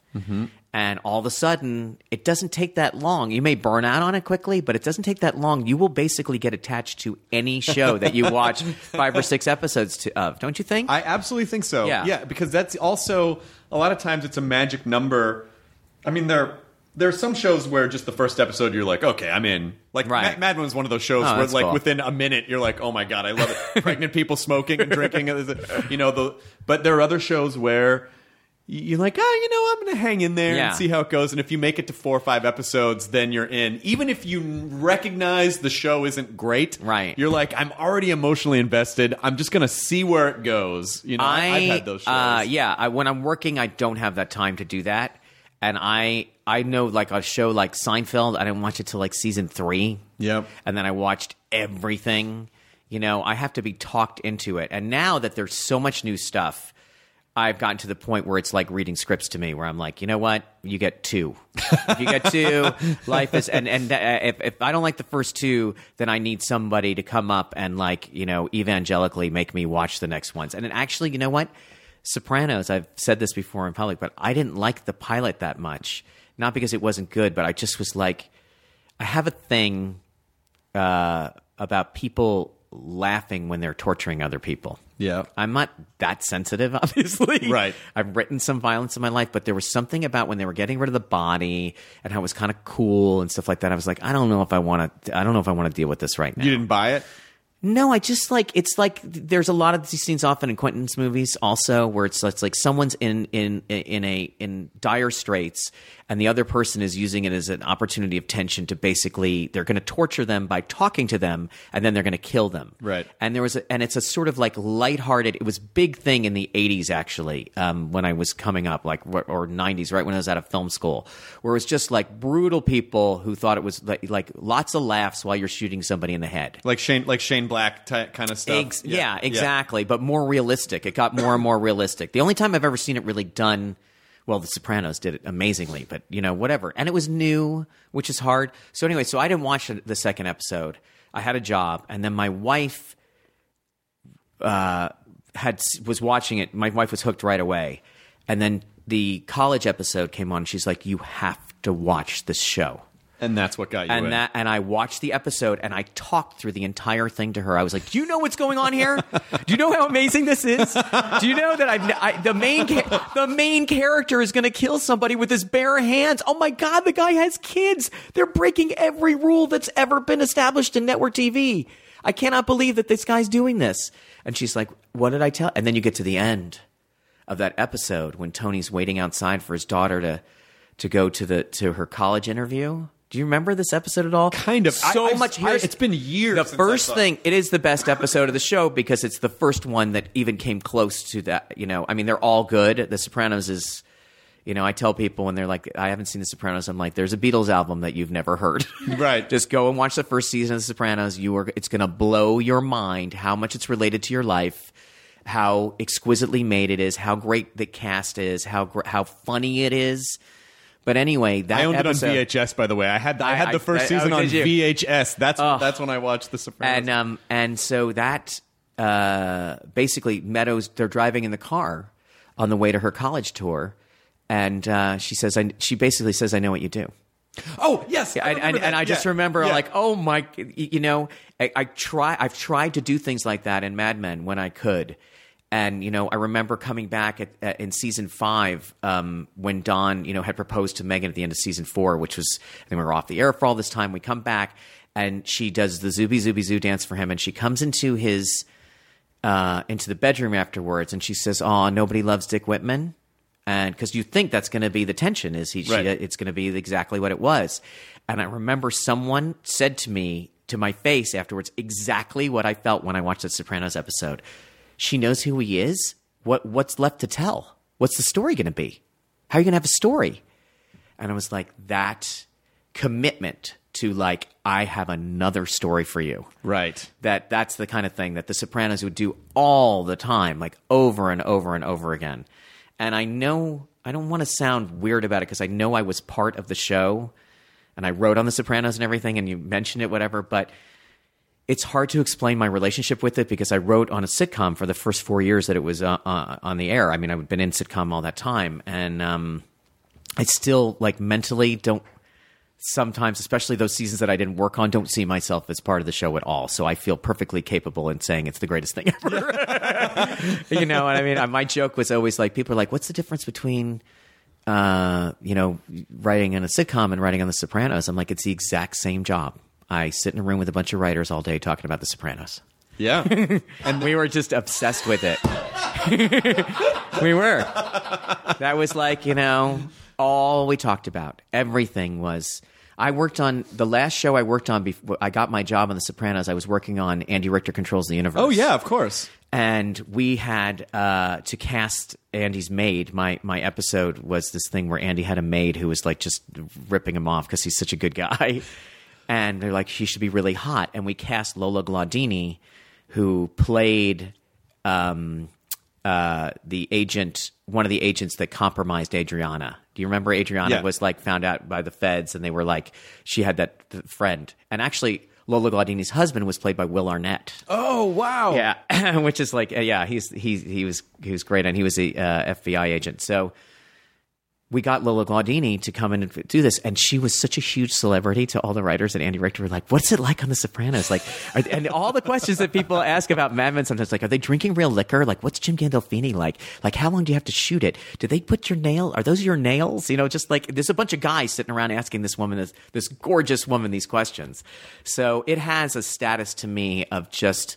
Mm-hmm. And all of a sudden, it doesn't take that long. You may burn out on it quickly, but it doesn't take that long. You will basically get attached to any show that you watch five or six episodes to, of, don't you think? I absolutely think so. Yeah. yeah, because that's also a lot of times it's a magic number. I mean, there there are some shows where just the first episode you're like, okay, I'm in. Like Right. Mad, Mad Men's one of those shows Oh, where that's like cool. within a minute you're like, oh my god, I love it. Pregnant people smoking and drinking, you know. The but there are other shows where you're like, oh, you know, I'm going to hang in there Yeah. and see how it goes. And if you make it to four or five episodes, then you're in. Even if you recognize the show isn't great, Right. You're like, I'm already emotionally invested. I'm just going to see where it goes. You know, I, I've had those shows. Uh, yeah, I, when I'm working, I don't have that time to do that. And I I know like a show like Seinfeld, I didn't watch it till like season three. Yep. And then I watched everything. You know, I have to be talked into it. And now that there's so much new stuff, I've gotten to the point where it's like reading scripts to me, where I'm like, you know what? You get two. If you get two, life is, and and uh, if if I don't like the first two, then I need somebody to come up and like, you know, evangelically make me watch the next ones. And then actually, you know what? Sopranos. I've said this before in public, but I didn't like the pilot that much. Not because it wasn't good, but I just was like, I have a thing uh, about people laughing when they're torturing other people. Yeah. I'm not that sensitive, obviously. Right. I've written some violence in my life, but there was something about when they were getting rid of the body and how it was kind of cool and stuff like that. I was like, I don't know if I want to. I don't know if I want to deal with this right now. You didn't buy it? No, I just like it's like there's a lot of these scenes often in Quentin's movies also where it's, it's like someone's in in in a in dire straits and the other person is using it as an opportunity of tension to basically they're going to torture them by talking to them and then they're going to kill them. Right. And there was a, and it's a sort of like lighthearted. It was a big thing in the eighties actually um, when I was coming up like or nineties right when I was out of film school where it was just like brutal people who thought it was like, like lots of laughs while you're shooting somebody in the head. Like Shane like Shane Black type kind of stuff. Ex- yeah, exactly. But more realistic. It got more and more realistic. The only time I've ever seen it really done, well, The Sopranos did it amazingly, but you know, whatever. And it was new, which is hard. So anyway, so I didn't watch the second episode. I had a job, and then my wife uh, had was watching it. My wife was hooked right away, and then the college episode came on. She's like, "You have to watch this show." And that's what got you in. And that, and I watched the episode, and I talked through the entire thing to her. I was like, "Do you know what's going on here? Do you know how amazing this is? Do you know that I've, I, the main ca- the main character is going to kill somebody with his bare hands? Oh my god, the guy has kids. They're breaking every rule that's ever been established in network T V. I cannot believe that this guy's doing this." And she's like, "What did I tell?" And then you get to the end of that episode when Tony's waiting outside for his daughter to to go to the to her college interview. Do you remember this episode at all? Kind of. So I- I- much. I- Here's, it's been years The since I first saw it. thing, it is the best episode of the show because it's the first one that even came close to that. You know, I mean, they're all good. The Sopranos is, you know, I tell people when they're like, I haven't seen The Sopranos, I'm like, there's a Beatles album that you've never heard. Right. Just go and watch the first season of The Sopranos. You are, it's going to blow your mind how much it's related to your life, how exquisitely made it is, how great the cast is, how gr- how funny it is. But anyway, that I owned episode, it on V H S, by the way. I had I I- had the I- first I- season oh, on did you? V H S. That's Oh. that's when I watched The Sopranos. And um and so that uh basically Meadows they're driving in the car on the way to her college tour, and uh, she says I, she basically says I know what you do. oh yes, Yeah, I and, remember and, and that. I just Yeah, remember yeah. like, oh my, you know, I, I try, I've tried to do things like that in Mad Men when I could. And, you know, I remember coming back at, at, in season five um, when Don, you know, had proposed to Megan at the end of season four, which was, I think we were off the air for all this time. We come back and she does the Zooby Zooby Zoo dance for him. And she comes into his, uh, into the bedroom afterwards and she says, oh, nobody loves Dick Whitman. And because you think that's going to be the tension is he, Right. she, it's going to be exactly what it was. And I remember someone said to me, to my face afterwards, exactly what I felt when I watched the Sopranos episode. She knows who he is. What what's left to tell? What's the story going to be? How are you going to have a story? And I was like, that commitment to like, I have another story for you. Right. That that's the kind of thing that the Sopranos would do all the time, like over and over and over again. And I know I don't want to sound weird about it because I know I was part of the show and I wrote on the Sopranos and everything, and you mentioned it, whatever, but it's hard to explain my relationship with it because I wrote on a sitcom for the first four years that it was uh, uh, on the air. I mean, I've been in sitcom all that time. And um, I still like mentally don't sometimes, especially those seasons that I didn't work on, don't see myself as part of the show at all. So I feel perfectly capable in saying it's the greatest thing ever. You know what I mean? My joke was always like, people are like, what's the difference between, uh, you know, writing in a sitcom and writing on The Sopranos? I'm like, it's the exact same job. I sit in a room with a bunch of writers all day talking about The Sopranos. Yeah. And we were just obsessed with it. We were. That was like, you know, all we talked about. Everything was... I worked on... The last show I worked on before I got my job on The Sopranos, I was working on Andy Richter Controls the Universe. Oh, yeah, of course. And we had uh, to cast Andy's maid. My my episode was this thing where Andy had a maid who was like just ripping him off because he's such a good guy. And they're like, she should be really hot. And we cast Lola Glaudini, who played... Um, Uh, the agent, one of the agents that compromised Adriana. Do you remember Adriana Yeah. was like found out by the feds, and they were like, she had that th- friend. And actually, Lola Glaudini's husband was played by Will Arnett. Oh, wow. Yeah, which is like, uh, yeah, he's he he was he was great, and he was a uh, F B I agent. So we got Lola Glaudini to come in and do this, and she was such a huge celebrity to all the writers. And Andy Richter were like, "What's it like on The Sopranos?" Like, are, and all the questions that people ask about Mad Men sometimes, like, are they drinking real liquor? Like, what's Jim Gandolfini like? Like, how long do you have to shoot it? Do they put your nail? Are those your nails? You know, just like there's a bunch of guys sitting around asking this woman, this this gorgeous woman, these questions. So it has a status to me of just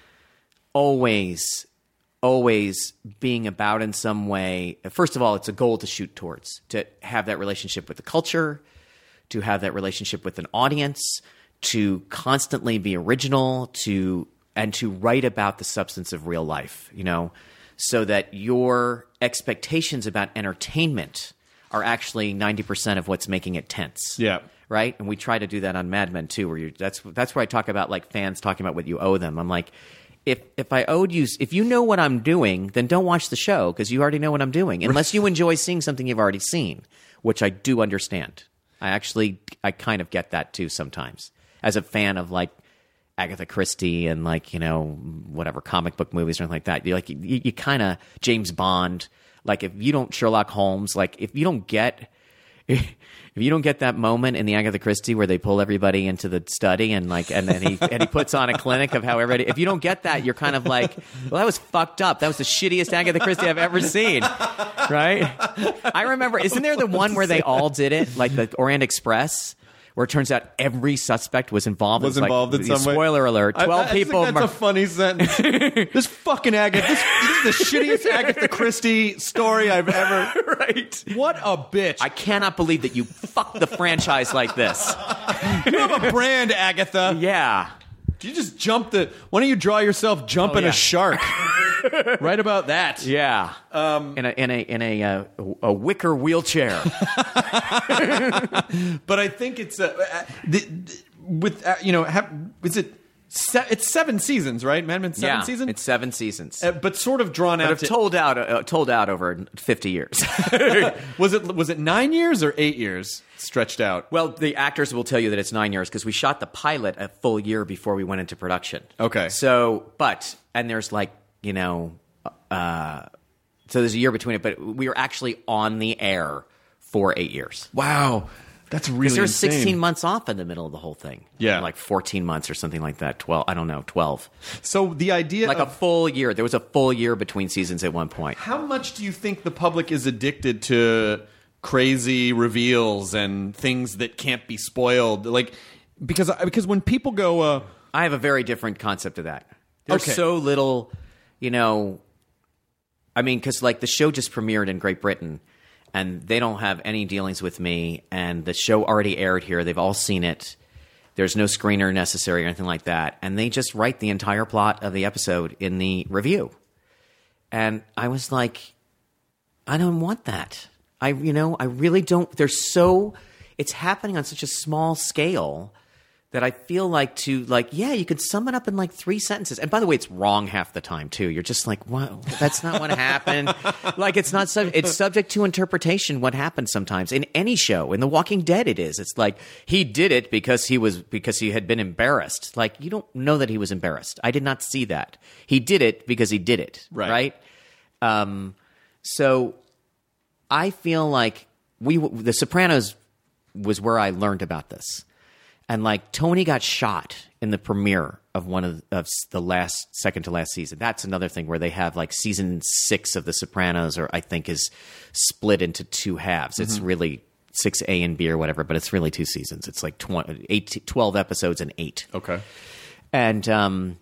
always. always being about in some way. First of all, it's a goal to shoot towards, to have that relationship with the culture, to have that relationship with an audience, to constantly be original, to and to write about the substance of real life, you know, so that your expectations about entertainment are actually ninety percent of what's making it tense. Yeah. Right? And we try to do that on Mad Men too, where you that's that's where I talk about like fans talking about what you owe them. I'm like, If if I owed you, if you know what I'm doing, then don't watch the show because you already know what I'm doing. Unless you enjoy seeing something you've already seen, which I do understand. I actually, I kind of get that too sometimes. As a fan of like Agatha Christie and like, you know, whatever comic book movies or anything like that, you like you, you kind of James Bond. Like if you don't Sherlock Holmes, like if you don't get. If you don't get that moment in the Agatha Christie where they pull everybody into the study and like, and then he and he puts on a clinic of how everybody. If you don't get that, you're kind of like, well, that was fucked up. That was the shittiest Agatha Christie I've ever seen, right? I remember. Isn't there the one where they all did it, like the Orient Express? Where it turns out every suspect was involved. Was It's involved like, in some way. Spoiler alert: twelve I, I people. think that's a funny sentence. This fucking Agatha. This, this is the shittiest Agatha Christie story I've ever. Right. What a bitch! I cannot believe that you fucked the franchise like this. You have a brand, Agatha. Yeah. You just jump the. Why don't you draw yourself jumping Oh, yeah. a shark? Right about that. Yeah. Um, in a in a in a uh, a wicker wheelchair. But I think it's uh, uh, the, the- with uh, you know have, is it se- it's seven seasons, right? Mad Men seven yeah, seasons. it's seven seasons. Uh, but sort of drawn but out. have To, told out uh, told out over fifty years. was it was it nine years or eight years stretched out? Well, the actors will tell you that it's nine years because we shot the pilot a full year before we went into production. Okay. So, but and there's like you know, uh, so there's a year between it, but we were actually on the air for eight years. Wow, that's really Because there's insane. sixteen months off in the middle of the whole thing. Yeah. Like fourteen months or something like that. twelve, I don't know, twelve. So the idea Like of a full year. There was a full year between seasons at one point. how much do you think the public is addicted to crazy reveals and things that can't be spoiled? Like because because when people go, uh, I have a very different concept of that. There's Okay. so little, you know, I mean, because like the show just premiered in Great Britain and they don't have any dealings with me and the show already aired here. They've all seen it. There's no screener necessary or anything like that. And they just write the entire plot of the episode in the review. And I was like, I don't want that. I, you know, I really don't. There's so, it's happening on such a small scale that I feel like to like, yeah, you could sum it up in like three sentences. And by the way, it's wrong half the time too. You're just like, wow, that's not what happened. Like it's not, sub- it's subject to interpretation what happens sometimes in any show. In The Walking Dead it is. It's like, he did it because he was, because he had been embarrassed. Like, you don't know that he was embarrassed. I did not see that. He did it because he did it. Right. Right? Um, so I feel like we The Sopranos was where I learned about this. And like Tony got shot in the premiere of one of, of the last, second to last season. That's another thing where they have like season six of The Sopranos, or I think is split into two halves. It's Mm-hmm. really six A and B or whatever, but it's really two seasons. It's like twenty, eight, twelve episodes and eight. Okay. And um,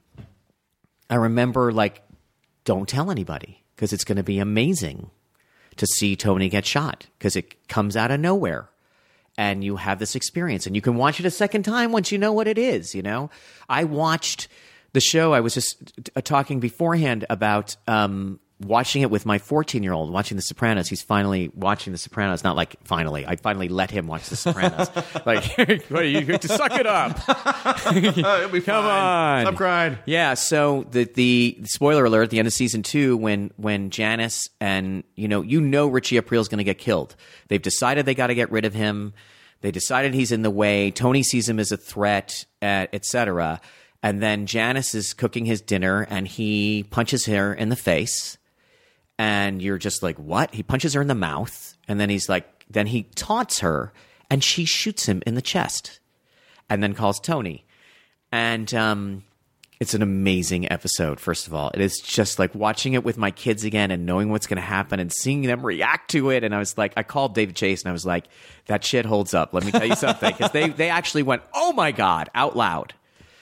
I remember like, don't tell anybody because it's going to be amazing to see Tony get shot because it comes out of nowhere. And you have this experience, and you can watch it a second time once you know what it is. You know, I watched the show. I was just uh, talking beforehand about um, watching it with my fourteen-year-old, watching The Sopranos. He's finally watching The Sopranos. Not like finally. I finally let him watch The Sopranos. Like, what, you have to suck it up. It'll be Come fine. on. Stop crying. Yeah, so the the spoiler alert at the end of season two, when when Janice and you know you know Richie April's going to get killed. They've decided they got to get rid of him. They decided he's in the way. Tony sees him as a threat, uh, et cetera. And then Janice is cooking his dinner, and he punches her in the face. And you're just like, what? He punches her in the mouth, and then he's like, then he taunts her, and she shoots him in the chest, and then calls Tony. And um, it's an amazing episode, first of all. It is just like watching it with my kids again and knowing what's going to happen and seeing them react to it. And I was like, I called David Chase and I was like, that shit holds up. Let me tell you something. Because they, they actually went, oh my God, out loud.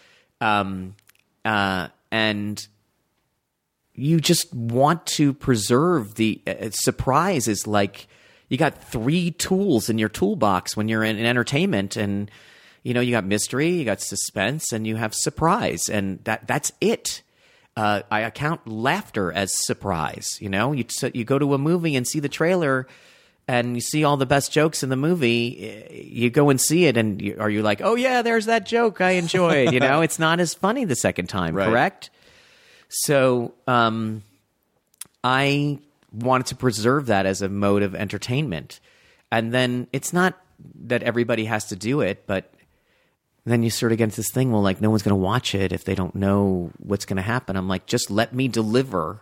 Um, uh, and you just want to preserve the uh, surprise is like you got three tools in your toolbox when you're in, in entertainment, and you know, you got mystery, you got suspense, and you have surprise, and that that's it. Uh, I account laughter as surprise. You know, you you go to a movie and see the trailer, and you see all the best jokes in the movie. You go and see it, and you, are you like, oh yeah, there's that joke I enjoyed. You know, it's not as funny the second time, Right. correct? So, um, I wanted to preserve that as a mode of entertainment, and then it's not that everybody has to do it, but then you sort of get into this thing, well, like, no one's going to watch it if they don't know what's going to happen. I'm like, just let me deliver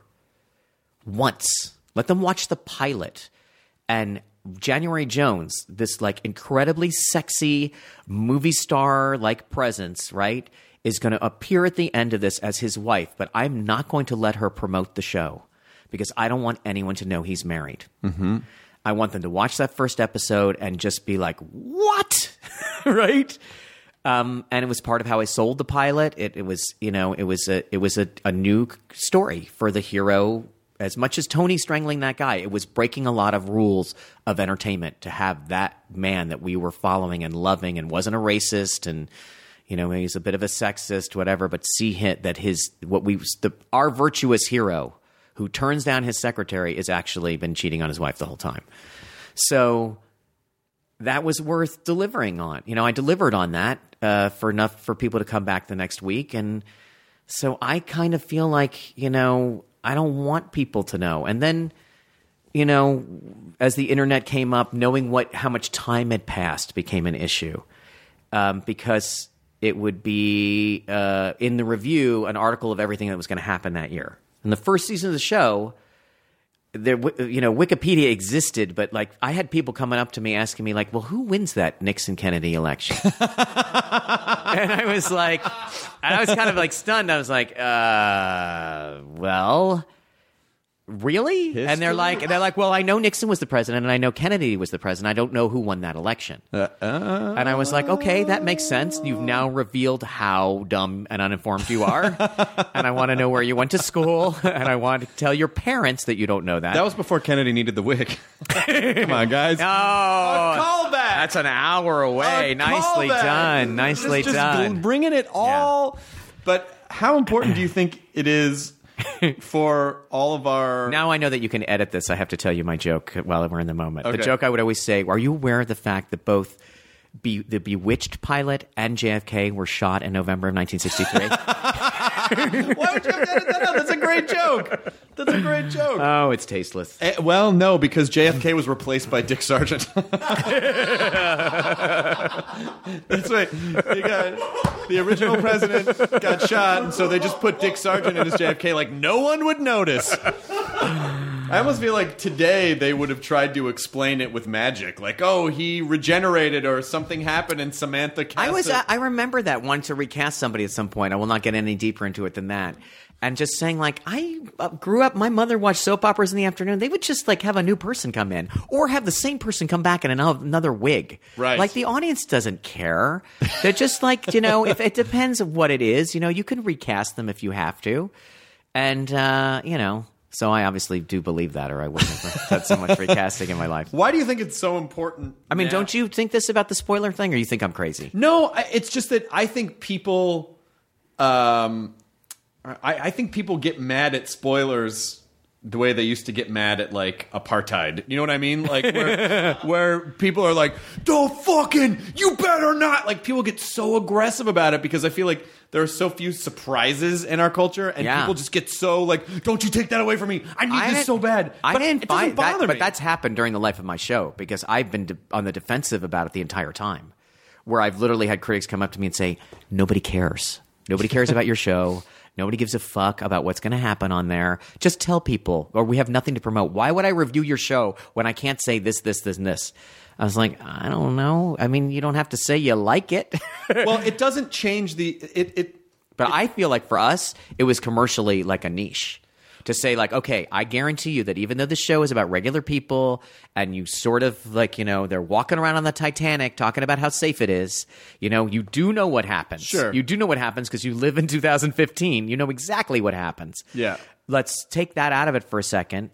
once. Let them watch the pilot. And January Jones, this, like, incredibly sexy movie star-like presence, right, is going to appear at the end of this as his wife. But I'm not going to let her promote the show because I don't want anyone to know he's married. Mm-hmm. I want them to watch that first episode and just be like, what? Right? Um, and it was part of how I sold the pilot. It, it was, you know, it was a, it was a, a new story for the hero. As much as Tony strangling that guy, it was breaking a lot of rules of entertainment to have that man that we were following and loving and wasn't a racist and, you know, he's a bit of a sexist, whatever. But see hit that his what we the our virtuous hero who turns down his secretary has actually been cheating on his wife the whole time. So that was worth delivering on. You know, I delivered on that uh, for enough for people to come back the next week. And so I kind of feel like, you know, I don't want people to know. And then, you know, as the internet came up, knowing what how much time had passed became an issue um, because it would be uh, in the review an article of everything that was going to happen that year. In the first season of the show, there, you know, Wikipedia existed, but like I had people coming up to me asking me like, well, who wins that Nixon Kennedy election? And I was like, and I was kind of like stunned. I was like, uh, well, really? History? And they're like, and they're like, well, I know Nixon was the president and I know Kennedy was the president. I don't know who won that election. Uh, uh, And I was like, okay, that makes sense. You've now revealed how dumb and uninformed you are. And I want to know where you went to school. And I want to tell your parents that you don't know that. that was before Kennedy needed the wig. Come on, guys. Oh, callback. that's an hour away. A Nicely callback. done. Nicely just, just done. Bringing it all. But how important do you think it is for all of our... Now I know that you can edit this. I have to tell you my joke while we're in the moment. Okay. The joke I would always say, are you aware of the fact that both Be- the Bewitched pilot and J F K were shot in November of nineteen sixty-three? Why would you have to edit that out? That's a great joke. That's a great joke. Oh, it's tasteless. Eh, well, no, because J F K was replaced by Dick Sargent. That's right. They got, the original president got shot, and so they just put Dick Sargent in as J F K like no one would notice. I almost feel like today they would have tried to explain it with magic, like, oh, he regenerated or something happened and Samantha cast I was. it. I remember that wanting to recast somebody at some point. I will not get any deeper into it than that. And just saying, like, I uh, grew up. My mother watched soap operas in the afternoon. They would just like have a new person come in, or have the same person come back in another, another wig. Right. Like the audience doesn't care. They're just like, you know, if it depends of what it is. You know, you can recast them if you have to, and uh, you know. So I obviously do believe that, or I wouldn't have done so much recasting in my life. Why do you think it's so important? I mean, now? don't you think this about the spoiler thing, or you think I'm crazy? No, I- it's just that I think people, um, I, I think people get mad at spoilers the way they used to get mad at like apartheid. You know what I mean? Like where, where people are like, "Don't fucking, you better not!" Like people get so aggressive about it because I feel like there are so few surprises in our culture, and Yeah. people just get so like, "Don't you take that away from me? I need I this didn't- so bad." I but didn't it doesn't find bother that, me. but that's happened during the life of my show because I've been de- on the defensive about it the entire time. Where I've literally had critics come up to me and say, "Nobody cares. Nobody cares about your show. Nobody gives a fuck about what's going to happen on there. Just tell people, or we have nothing to promote. Why would I review your show when I can't say this, this, this, and this?" I was like, I don't know. I mean, you don't have to say you like it. well, it doesn't change the it. it But I feel like for us, it was commercially like a niche. To say like, okay, I guarantee you that even though the show is about regular people and you sort of like, you know, they're walking around on the Titanic talking about how safe it is, you know, you do know what happens. Sure. You do know what happens because you live in two thousand fifteen. You know exactly what happens. Yeah. Let's take that out of it for a second.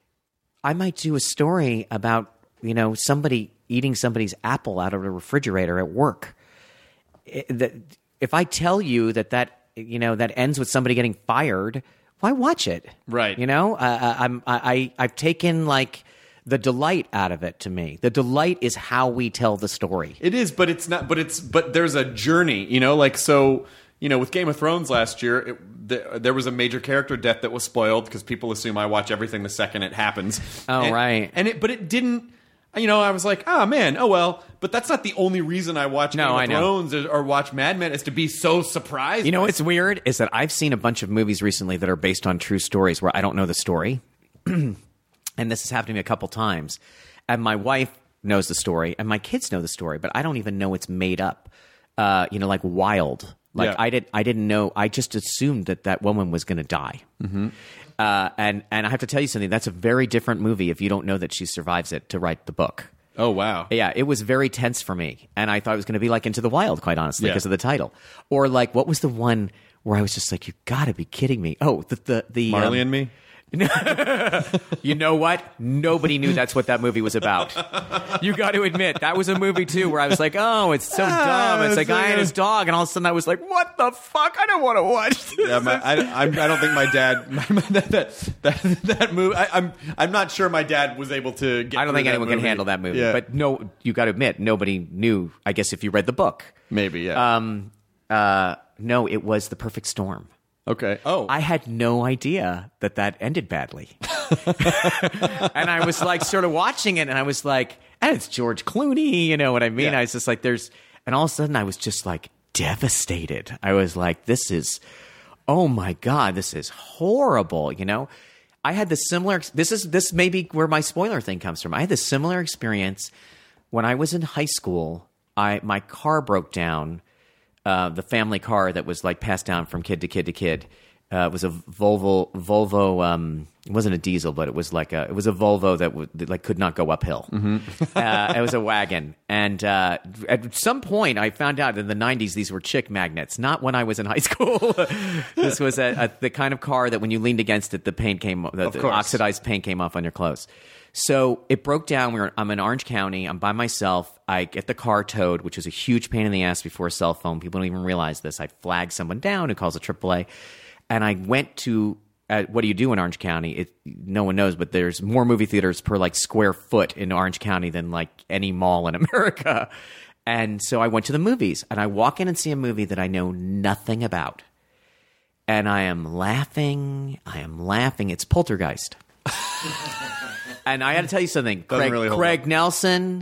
I might do a story about, you know, somebody eating somebody's apple out of a refrigerator at work. It- that- If I tell you that that, you know, that ends with somebody getting fired, why watch it? Right. You know, uh, I'm, I, I, I've taken like the delight out of it to me. The delight is how we tell the story. It is, but it's not. But it's but there's a journey, you know. Like so, you know, with Game of Thrones last year, it, the, there was a major character death that was spoiled because people assume I watch everything the second it happens. Oh, and, right. And it, but it didn't. You know, I was like, oh man, oh well. But that's not the only reason I watch No, Game of I know. Thrones or, or watch Mad Men is to be so surprised. You know by what's weird is that I've seen a bunch of movies recently that are based on true stories where I don't know the story. And this has happened to me a couple times. And my wife knows the story and my kids know the story, but I don't even know it's made up. Uh, you know, like Wild. Like Yeah. I did I didn't know. I just assumed that that woman was going to die. Mm-hmm. Uh, and and I have to tell you something. That's a very different movie if you don't know that she survives it to write the book. Oh wow. Yeah, it was very tense for me, and I thought it was going to be like Into the Wild, quite honestly, Yeah. because of the title. Or like, what was the one where I was just like, "You got to be kidding me!" Oh, the the the Marley um, and Me. You know what? Nobody knew that's what that movie was about. You got to admit that was a movie too, where I was like, "Oh, it's so dumb." It's a it's guy like and a- his dog, and all of a sudden I was like, "What the fuck? I don't want to watch this." Yeah, my, I, I'm, I don't think my dad. My, my, that that that, that movie. I, I'm I'm not sure my dad was able to get. I don't through think that anyone can movie. handle that movie. Yeah. But no, you got to admit, nobody knew. I guess if you read the book, maybe yeah. um, uh, no, it was The Perfect Storm. okay. Oh, I had no idea that that ended badly. And I was like sort of watching it and I was like, and it's George Clooney, you know what I mean? Yeah. I was just like, there's, and all of a sudden I was just like devastated. I was like, this is, oh my God, this is horrible, you know? I had this similar, this is, this may be where my spoiler thing comes from. I had this similar experience when I was in high school. I, my car broke down. Uh, the family car that was like passed down from kid to kid to kid. Uh, it was a Volvo. Volvo. Um, it wasn't a diesel, but it was like a. It was a Volvo that, w- that like could not go uphill. Mm-hmm. uh, it was a wagon, and uh, at some point, I found out in the nineties these were chick magnets. Not when I was in high school. This was a, a, the kind of car that when you leaned against it, the paint came. The, the course. oxidized paint came off on your clothes. So it broke down. We were, I'm in Orange County. I'm by myself. I get the car towed, which was a huge pain in the ass before a cell phone. People don't even realize this. I flag someone down who calls a triple A. And I went to, uh, what do you do in Orange County? It, no one knows, but there's more movie theaters per like square foot in Orange County than like any mall in America. And so I went to the movies. And I walk in and see a movie that I know nothing about. And I am laughing. I am laughing. It's Poltergeist. And I got to tell you something. Doesn't Craig, really hold Craig up. Nelson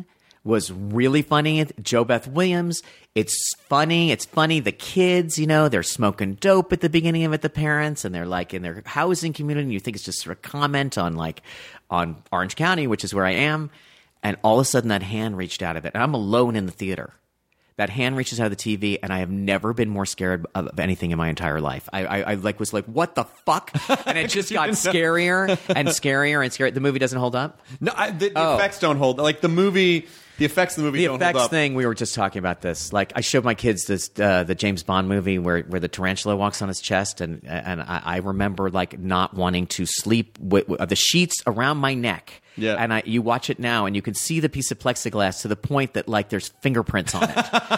was really funny. Joe Beth Williams, it's funny. It's funny. The kids, you know, they're smoking dope at the beginning of it, the parents, and they're like in their housing community. And you think it's just a comment on like on Orange County, which is where I am. And all of a sudden that hand reached out of it. And I'm alone in the theater. That hand reaches out of the T V, and I have never been more scared of anything in my entire life. I, I, I like was like, what the fuck? And it just got scarier and scarier and scarier. The movie doesn't hold up? No, I, the, the Oh. effects don't hold. Like the movie, the effects of the movie The don't effects hold up. thing, we were just talking about this. Like, I showed my kids this uh, the James Bond movie where, where the tarantula walks on his chest, and and I, I remember like not wanting to sleep with, with the sheets around my neck. Yeah. And I, you watch it now, and you can see the piece of plexiglass to the point that like there's fingerprints on it.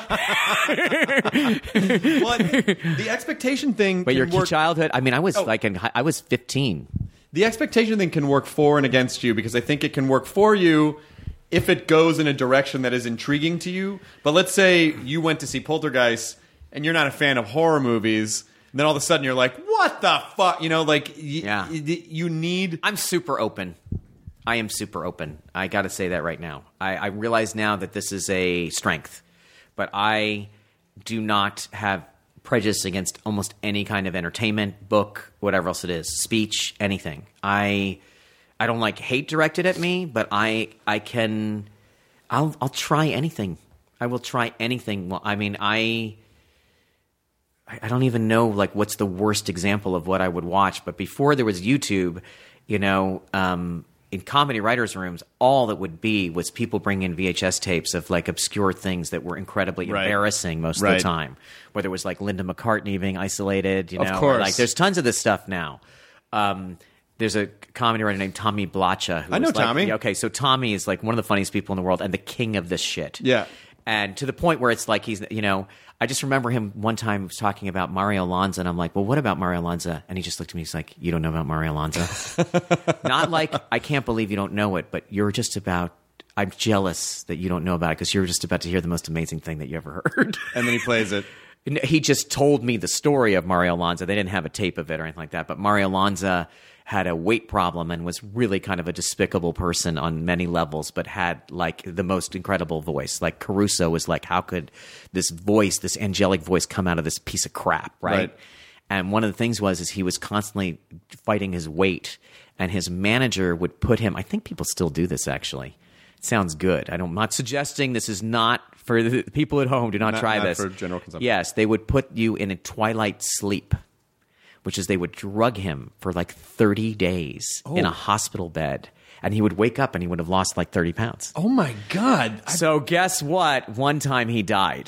But the expectation thing. But can your work, childhood, I mean, I was Oh. like, in, hi- I was fifteen. The expectation thing can work for and against you because I think it can work for you if it goes in a direction that is intriguing to you. But let's say you went to see Poltergeist and you're not a fan of horror movies. And then all of a sudden you're like, what the fuck? You know, like, y- Yeah. y- you need. I'm super open. I am super open. I got to say that right now. I, I realize now that this is a strength, but I do not have prejudice against almost any kind of entertainment, book, whatever else it is, speech, anything. I I don't like hate directed at me, but I I can I'll I'll try anything. I will try anything. Well, I mean, I I don't even know like what's the worst example of what I would watch. But before there was YouTube, you know, um, in comedy writers' rooms, all that would be was people bringing in V H S tapes of like obscure things that were incredibly Right. embarrassing most Right. of the time. Whether it was like Linda McCartney being isolated, you Of know, or, course. like there's tons of this stuff now. Um, there's a comedy writer named Tommy Blacha. Who I know was like- Tommy. yeah, okay, so Tommy is like one of the funniest people in the world and the king of this shit. Yeah. And to the point where it's like he's, you know, I just remember him one time talking about Mario Lanza, and I'm like, well, what about Mario Lanza? And he just looked at me, he's like, you don't know about Mario Lanza? Not like, I can't believe you don't know it, but you're just about, I'm jealous that you don't know about it because you're just about to hear the most amazing thing that you ever heard. And then he plays it. And he just told me the story of Mario Lanza. They didn't have a tape of it or anything like that, but Mario Lanza had a weight problem and was really kind of a despicable person on many levels, but had like the most incredible voice. Like Caruso was like, how could this voice, this angelic voice come out of this piece of crap, right? Right. And one of the things was is he was constantly fighting his weight, and his manager would put him, I think people still do this actually. It sounds good. I don't, I'm not suggesting this is not for the people at home. Do not, Not- try not this. for general consumption. Yes, they would put you in a twilight sleep, which is they would drug him for like thirty days in a hospital bed. And he would wake up and he would have lost like thirty pounds. Oh my God. I- So guess what? One time he died.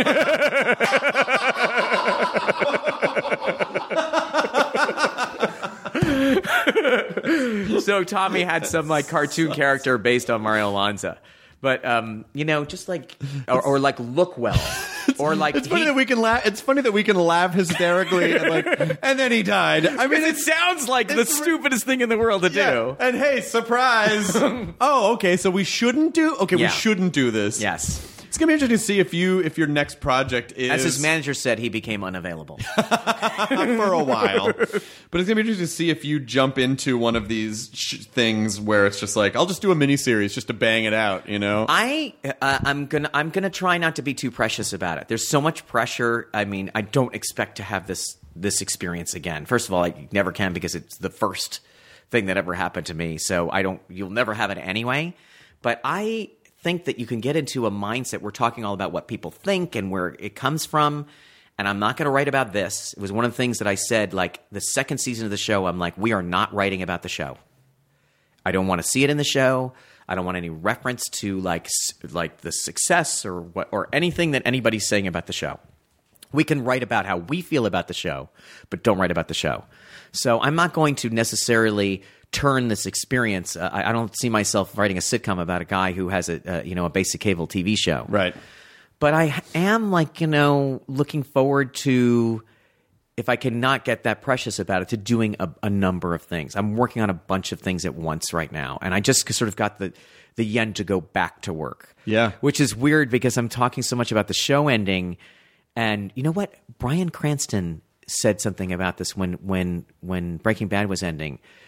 So Tommy had some like cartoon character based on Mario Lanza. But, um, you know, just like, or, or like look well. Or like, It's funny he- that we can laugh. It's funny that we can laugh hysterically and like, and then he died. I mean, it sounds like the it's re- stupidest thing in the world to yeah. do. And hey, surprise! Oh, okay. So we shouldn't do. Okay, Yeah. we shouldn't do this. Yes. It's gonna be interesting to see if you if your next project is As his manager said, he became unavailable. for a while. But it's gonna be interesting to see if you jump into one of these sh- things where it's just like, I'll just do a mini series just to bang it out. You know? I uh, I'm gonna I'm gonna try not to be too precious about it. There's so much pressure. I mean, I don't expect to have this this experience again. First of all, I never can because it's the first thing that ever happened to me. So I don't. You'll never have it anyway. But I think that you can get into a mindset. We're talking all about what people think and where it comes from. And I'm not going to write about this. It was one of the things that I said, like the second season of the show, I'm like, we are not writing about the show. I don't want to see it in the show. I don't want any reference to like s- like the success or what or anything that anybody's saying about the show. We can write about how we feel about the show, but don't write about the show. So I'm not going to necessarily turn this experience. Uh, I, I don't see myself writing a sitcom about a guy who has a uh, you know a basic cable T V show. Right. But I am like, you know, looking forward to, if I cannot get that precious about it, to doing a, a number of things. I'm working on a bunch of things at once right now. And I just sort of got the, the yen to go back to work. Yeah. Which is weird because I'm talking so much about the show ending. And you know what? Bryan Cranston said something about this when, when, when Breaking Bad was ending.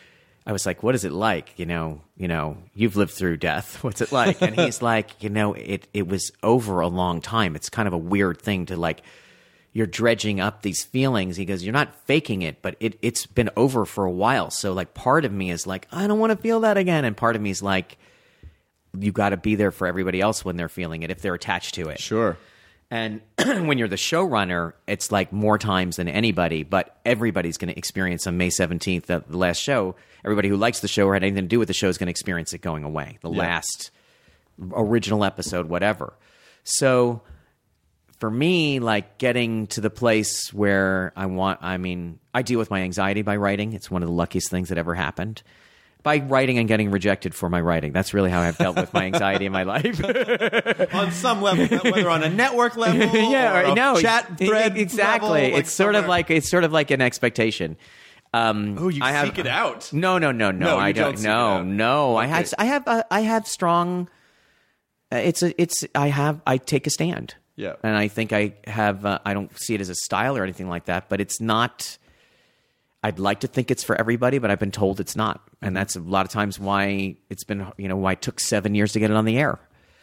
I was like, what is it like? You know, you know, you've lived through death. What's it like? And he's like, you know, it, it was over a long time. It's kind of a weird thing to like, you're dredging up these feelings. He goes, you're not faking it, but it, it's been over for a while. So like part of me is like, I don't want to feel that again. And part of me is like, you got to be there for everybody else when they're feeling it, if they're attached to it. Sure. And when you're the showrunner, it's like more times than anybody, but everybody's going to experience on May seventeenth, the, the last show. Everybody who likes the show or had anything to do with the show is going to experience it going away. The Yeah. last original episode, whatever. So for me, like getting to the place where I want, I mean, I deal with my anxiety by writing. It's one of the luckiest things that ever happened. By writing and getting rejected for my writing. That's really how I've dealt with my anxiety in my life. On some level, whether on a network level yeah, or a no, chat e- thread exactly. level, like it's sort of somewhere. like it's sort of like an expectation. Um, Oh, you I have, seek it out. No, no, no, no. No, I you don't. don't seek it no, out. no. I Okay. have. I have. Uh, I have strong. Uh, it's a. It's. I have. I take a stand. Yeah. And I think I have. Uh, I don't see it as a style or anything like that, but it's not. I'd like to think it's for everybody, but I've been told it's not, and that's a lot of times why it's been. You know, why it took seven years to get it on the air.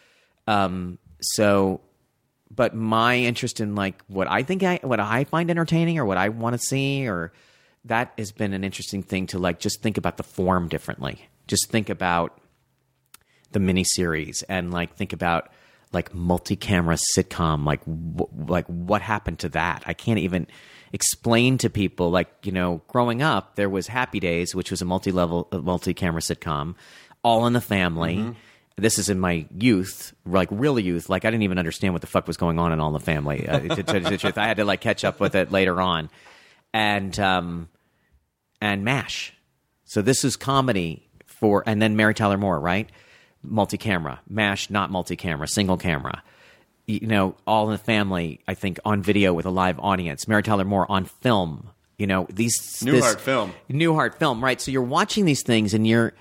Um. So. But my interest in like what I think I what I find entertaining or what I want to see or that has been an interesting thing to like just think about the form differently. Just think about the miniseries and like think about like multi-camera sitcom. Like w- like what happened to that? I can't even explain to people. Like you know, growing up there was Happy Days, which was a multi-level uh, multi-camera sitcom, All in the Family. Mm-hmm. This is in my youth, like real youth. Like I didn't even understand what the fuck was going on in All in the Family. Uh, to, to, to, to, I had to like catch up with it later on, and um, and MASH. So this is comedy for, and then Mary Tyler Moore, right? Multi-camera, MASH, not multi-camera, single camera. You know, All in the Family. I think on video with a live audience. Mary Tyler Moore on film. You know these Newhart this, film. Newhart film, right? So you're watching these things, and you're.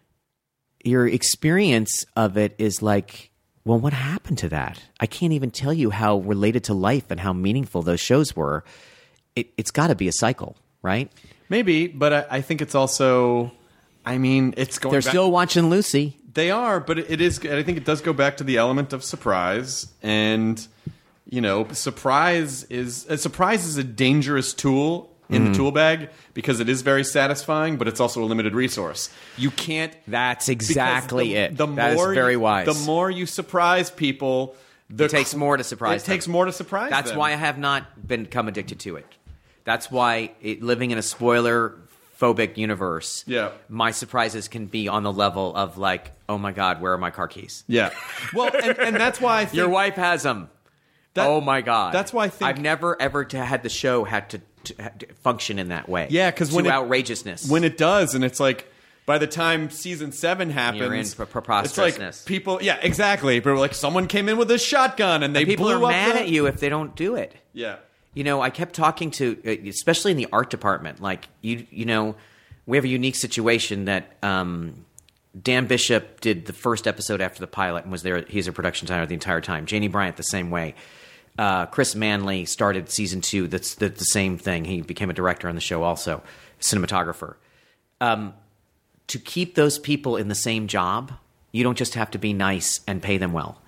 Your experience of it is like, well, what happened to that? I can't even tell you how related to life and how meaningful those shows were. It, it's got to be a cycle, right? Maybe, but I, I think it's also. I mean, it's going. They're back, still watching Lucy. They are, but it, it is. I think it does go back to the element of surprise, and you know, surprise is a surprise is a dangerous tool in the tool bag because it is very satisfying, but it's also a limited resource. You can't. That's exactly the, it. The That is more very you, wise. The more you surprise people, the It takes more to surprise It them. takes more to surprise. That's them. why I have not become addicted to it. That's why it, living in a spoiler phobic universe, Yeah. my surprises can be on the level of like, oh my God, where are my car keys? Yeah. Well, and, and that's why I think Your wife has them. That- oh my God. that's why I think- I've never ever to, had the show had to, to, had to function in that way. Yeah, because when To it, outrageousness. when it does, and it's like by the time season seven happens, You're in pre- it's preposterousness. like people. Yeah, exactly. But like someone came in with a shotgun and they people blew are up mad the- at you if they don't do it. Yeah. You know, I kept talking to, especially in the art department. Like you, you know, we have a unique situation that um, Dan Bishop did the first episode after the pilot and was there. He's a production designer the entire time. Janie Bryant the same way. Uh, Chris Manley started season two. That's the, the same thing. He became a director on the show, also cinematographer. Um, to keep those people in the same job, you don't just have to be nice and pay them well.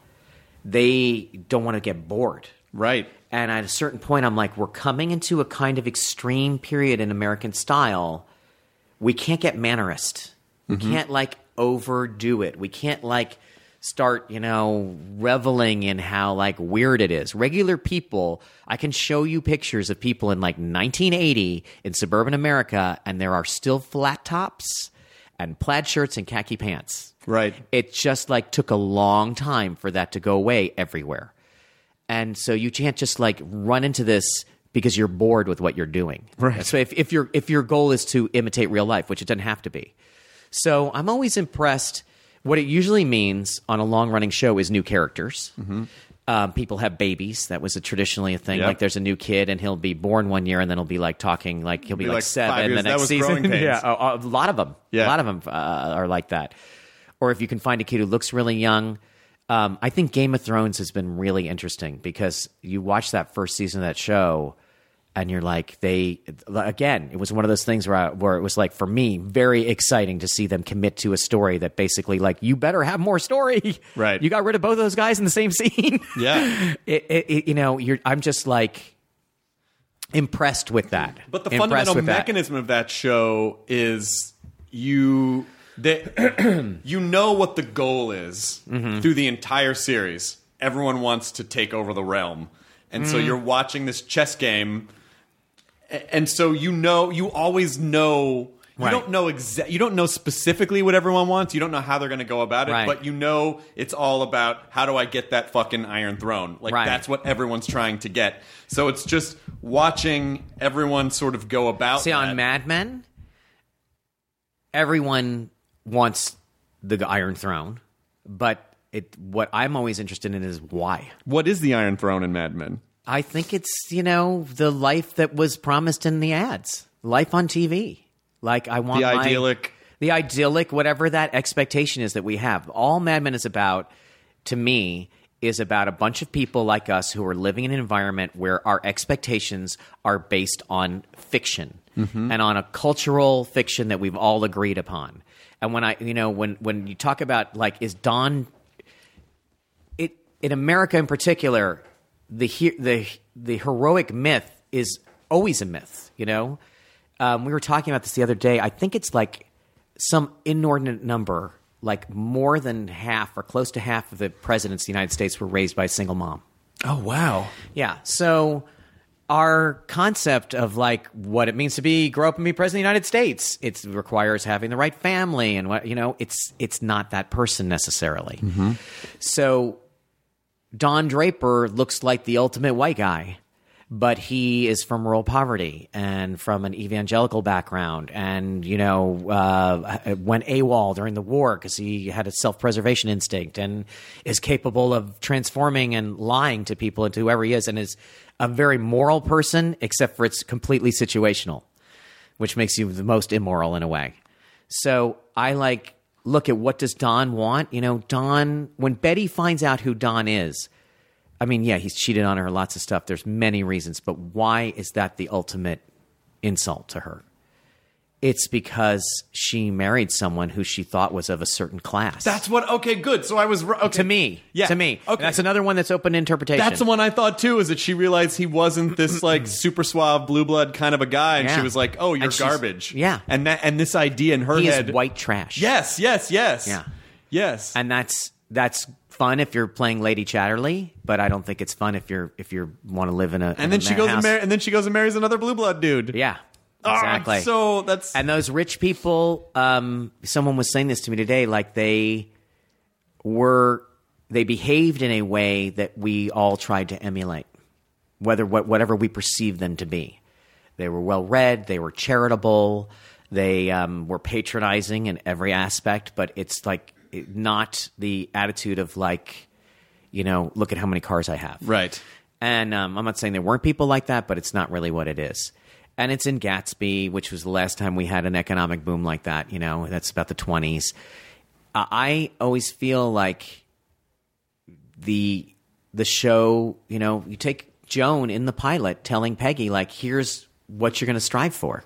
They don't want to get bored. Right. And at a certain point, I'm like, we're coming into a kind of extreme period in American style. We can't get mannerist. We Mm-hmm. can't like overdo it. We can't like start, you know, reveling in how like weird it is. Regular people, I can show you pictures of people in like nineteen eighty in suburban America, and there are still flat tops and plaid shirts and khaki pants. Right. It just like took a long time for that to go away everywhere. And so you can't just like run into this because you're bored with what you're doing. Right. So if, if your if your goal is to imitate real life, which it doesn't have to be. So I'm always impressed. What it usually means on a long running show is new characters. Mm-hmm. Um, people have babies. That was a traditionally a thing. Yep. Like there's a new kid and he'll be born one year and then he'll be like talking like he'll be, Be like, like five seven years. the That next was season. Growing Pains. Yeah, a, a lot of them. Yeah. A lot of them uh, are like that. Or if you can find a kid who looks really young. Um, I think Game of Thrones has been really interesting because you watch that first season of that show And you're like, they, again, it was one of those things where, I, where it was like, for me, very exciting to see them commit to a story that basically, like, you better have more story. Right. You got rid of both of those guys in the same scene. Yeah. it, it, it, you know, you're, I'm just like impressed with that. But the Impressed fundamental with that. mechanism of that show is you they, you know what the goal is Mm-hmm. through the entire series. Everyone wants to take over the realm. And so you're watching this chess game, a- and so you know you always know you Right. don't know exa- you don't know specifically what everyone wants. You don't know how they're going to go about it, Right. but you know it's all about how do I get that fucking Iron Throne? Like Right. that's what everyone's trying to get. So it's just watching everyone sort of go about. See, that. on Mad Men, everyone wants the Iron Throne, but it, what I'm always interested in is why. What is the Iron Throne in Mad Men? I think it's, you know, the life that was promised in the ads. Life on T V. Like, I want The my- idyllic- The idyllic, whatever that expectation is that we have. All Mad Men is about, to me, is about a bunch of people like us who are living in an environment where our expectations are based on fiction Mm-hmm. and on a cultural fiction that we've all agreed upon. And when I, you know, when, when you talk about, like, is Don... It, in America in particular, the he- the the heroic myth is always a myth. You know, um, we were talking about this the other day. I think it's like some inordinate number, like more than half or close to half of the presidents of the United States were raised by a single mom. Oh wow! Yeah, so our concept of like what it means to be grow up and be president of the United States, it requires having the right family and what you know. It's it's not that person necessarily. So Don Draper looks like the ultimate white guy, but he is from rural poverty and from an evangelical background, and you know uh, went AWOL during the war because he had a self-preservation instinct and is capable of transforming and lying to people into whoever he is, and is a very moral person, except for it's completely situational, which makes you the most immoral in a way. So I like look at what does Don want? You know, Don, when Betty finds out who Don is, I mean, yeah, he's cheated on her, lots of stuff. There's many reasons, but why is that the ultimate insult to her? It's because she married someone who she thought was of a certain class. That's what. Okay, good. So I was ri- okay. to me. Yeah. To me. Okay. That's another one that's open to interpretation. That's the one I thought too. Is that she realized he wasn't this like super suave blue blood kind of a guy, and Yeah. she was like, "Oh, you're And she's- garbage." yeah. and that and this idea in her He head, is white trash. Yes, yes, yes. Yeah. yes. And that's that's fun if you're playing Lady Chatterley, but I don't think it's fun if you're if you want to live in a in and then a she goes house. and, mar- and then she goes and marries another blue blood dude. Yeah. Oh, Exactly. so that's And those rich people, um, someone was saying this to me today, like they were, they behaved in a way that we all tried to emulate, whether what, whatever we perceived them to be. They were well read, they were charitable, they um, were patronizing in every aspect, but it's like it, not the attitude of like, you know, look at how many cars I have. right. And um, I'm not saying there weren't people like that, but it's not really what it is. And it's in Gatsby, which was the last time we had an economic boom like that. You know, that's about the twenties. Uh, I always feel like the the show, you know, you take Joan in the pilot telling Peggy, like, here's what you're going to strive for.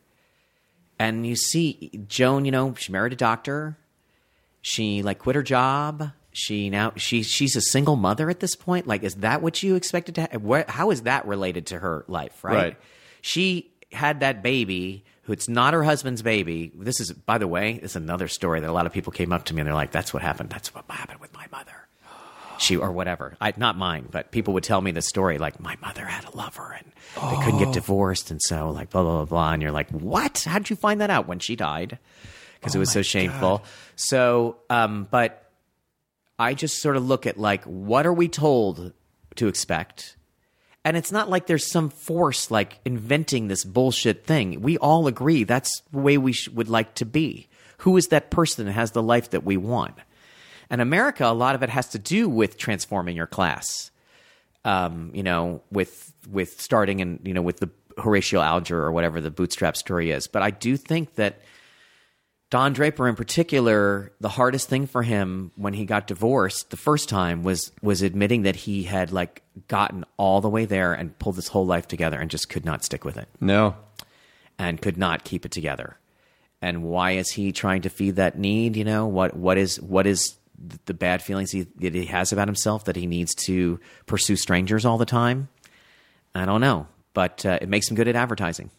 And you see Joan, you know, she married a doctor. She, like, quit her job. She now she she's a single mother at this point. Like, is that what you expected to have? Where, how is that related to her life, right? Right. She had that baby who it's not her husband's baby. This is, by the way, it's another story that a lot of people came up to me and they're like, that's what happened. That's what happened with my mother. She, or whatever. I, not mine, but people would tell me the story like, my mother had a lover and they couldn't get divorced. And so like, blah, blah, blah, blah. And you're like, what? How did you find that out? When she died. Because it was so shameful. So, um, but I just sort of look at like, what are we told to expect? And it's not like there's some force like inventing this bullshit thing. We all agree that's the way we sh- would like to be. Who is that person that has the life that we want? And America, a lot of it has to do with transforming your class. Um, you know, with with starting and you know with the Horatio Alger or whatever the bootstrap story is. But I do think that Don Draper in particular, the hardest thing for him when he got divorced the first time was was admitting that he had like gotten all the way there and pulled his whole life together and just could not stick with it No. and could not keep it together. And why is he trying to feed that need? You know, what what is what is the bad feelings he, that he has about himself that he needs to pursue strangers all the time? I don't know, but uh, it makes him good at advertising.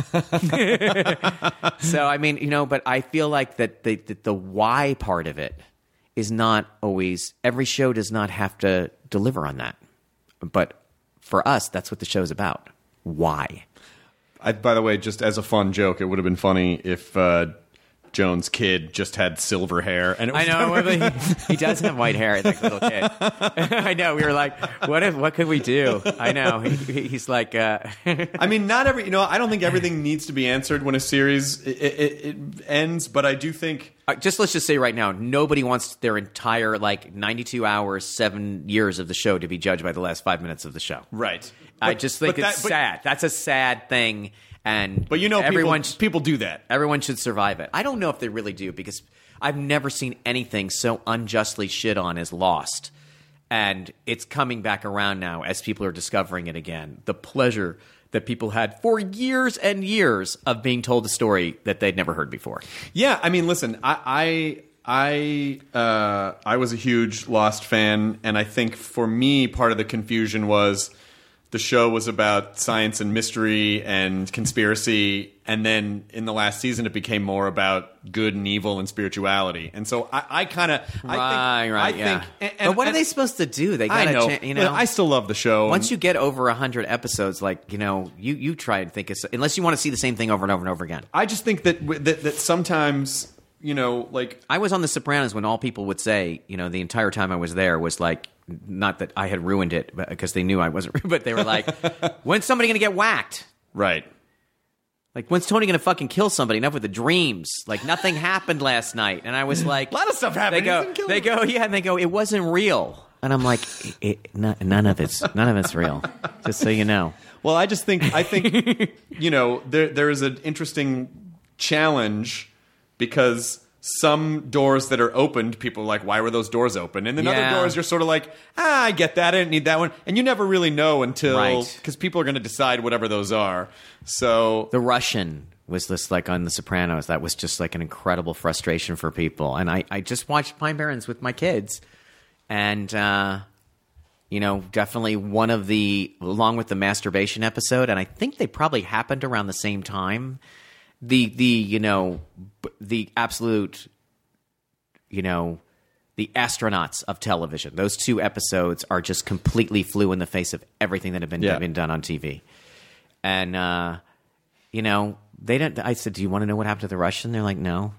So, I mean, you know, but I feel like that the, the, the why part of it is not always, every show does not have to deliver on that. But for us, that's what the show's about. Why? I, by the way, just as a fun joke, it would have been funny if uh, Joan's kid just had silver hair. And it was I know well, he, he does have white hair, like little kid. I know. We were like, what if? What could we do? I know. He, he's like, uh, I mean, not every. You know, I don't think everything needs to be answered when a series it, it, it ends. But I do think. Uh, just let's just say right now, nobody wants their entire like ninety-two hours, seven years of the show to be judged by the last five minutes of the show. Right. I But- just think but it's that- but- sad. That's a sad thing. And But you know, everyone people, people do that. everyone should survive it. I don't know if they really do because I've never seen anything so unjustly shit on as Lost. And it's coming back around now as people are discovering it again. The pleasure that people had for years and years of being told a story that they'd never heard before. Yeah, I mean, listen, I I I, uh, I was a huge Lost fan, and I think for me, part of the confusion was the show was about science and mystery and conspiracy, and then in the last season, it became more about good and evil and spirituality. And so I, I kind of, I Right, think, right, I yeah. think, and, but what and, are they supposed to do? They I got know, to, you know. I still love the show. Once and- you get over one hundred episodes, like, you know, you, you try and think, it's, unless you want to see the same thing over and over and over again. I just think that that, that sometimes, you know, like I was on The Sopranos when all people would say, you know, the entire time I was there was like, not that I had ruined it because they knew I wasn't, but they were like, when's somebody going to get whacked? right. Like, when's Tony going to fucking kill somebody? Enough with the dreams. Like, nothing happened last night. And I was like... A lot of stuff happened. They He go, didn't kill they him. go, yeah, and they go, it wasn't real. And I'm like, it, it, none, none of it's, none of it's real. Just so you know. Well, I just think I think you know there there is an interesting challenge because some doors that are opened, people are like, why were those doors open? And then Yeah. other doors, you're sort of like, ah, I get that, I didn't need that one, and you never really know until Right. because people are going to decide whatever those are. So The Russian was this, like, on The Sopranos. That was just, like, an incredible frustration for people. And I, I just watched Pine Barrens with my kids. And, uh, you know, definitely one of the, along with the masturbation episode, and I think they probably happened around the same time, the, the you know, b- the absolute, you know, the astronauts of television. Those two episodes are just completely flew in the face of everything that had been, Yeah. been done on T V. And, uh, you know, they don't. I said, "Do you want to know what happened to the Russian?" They're like, "No."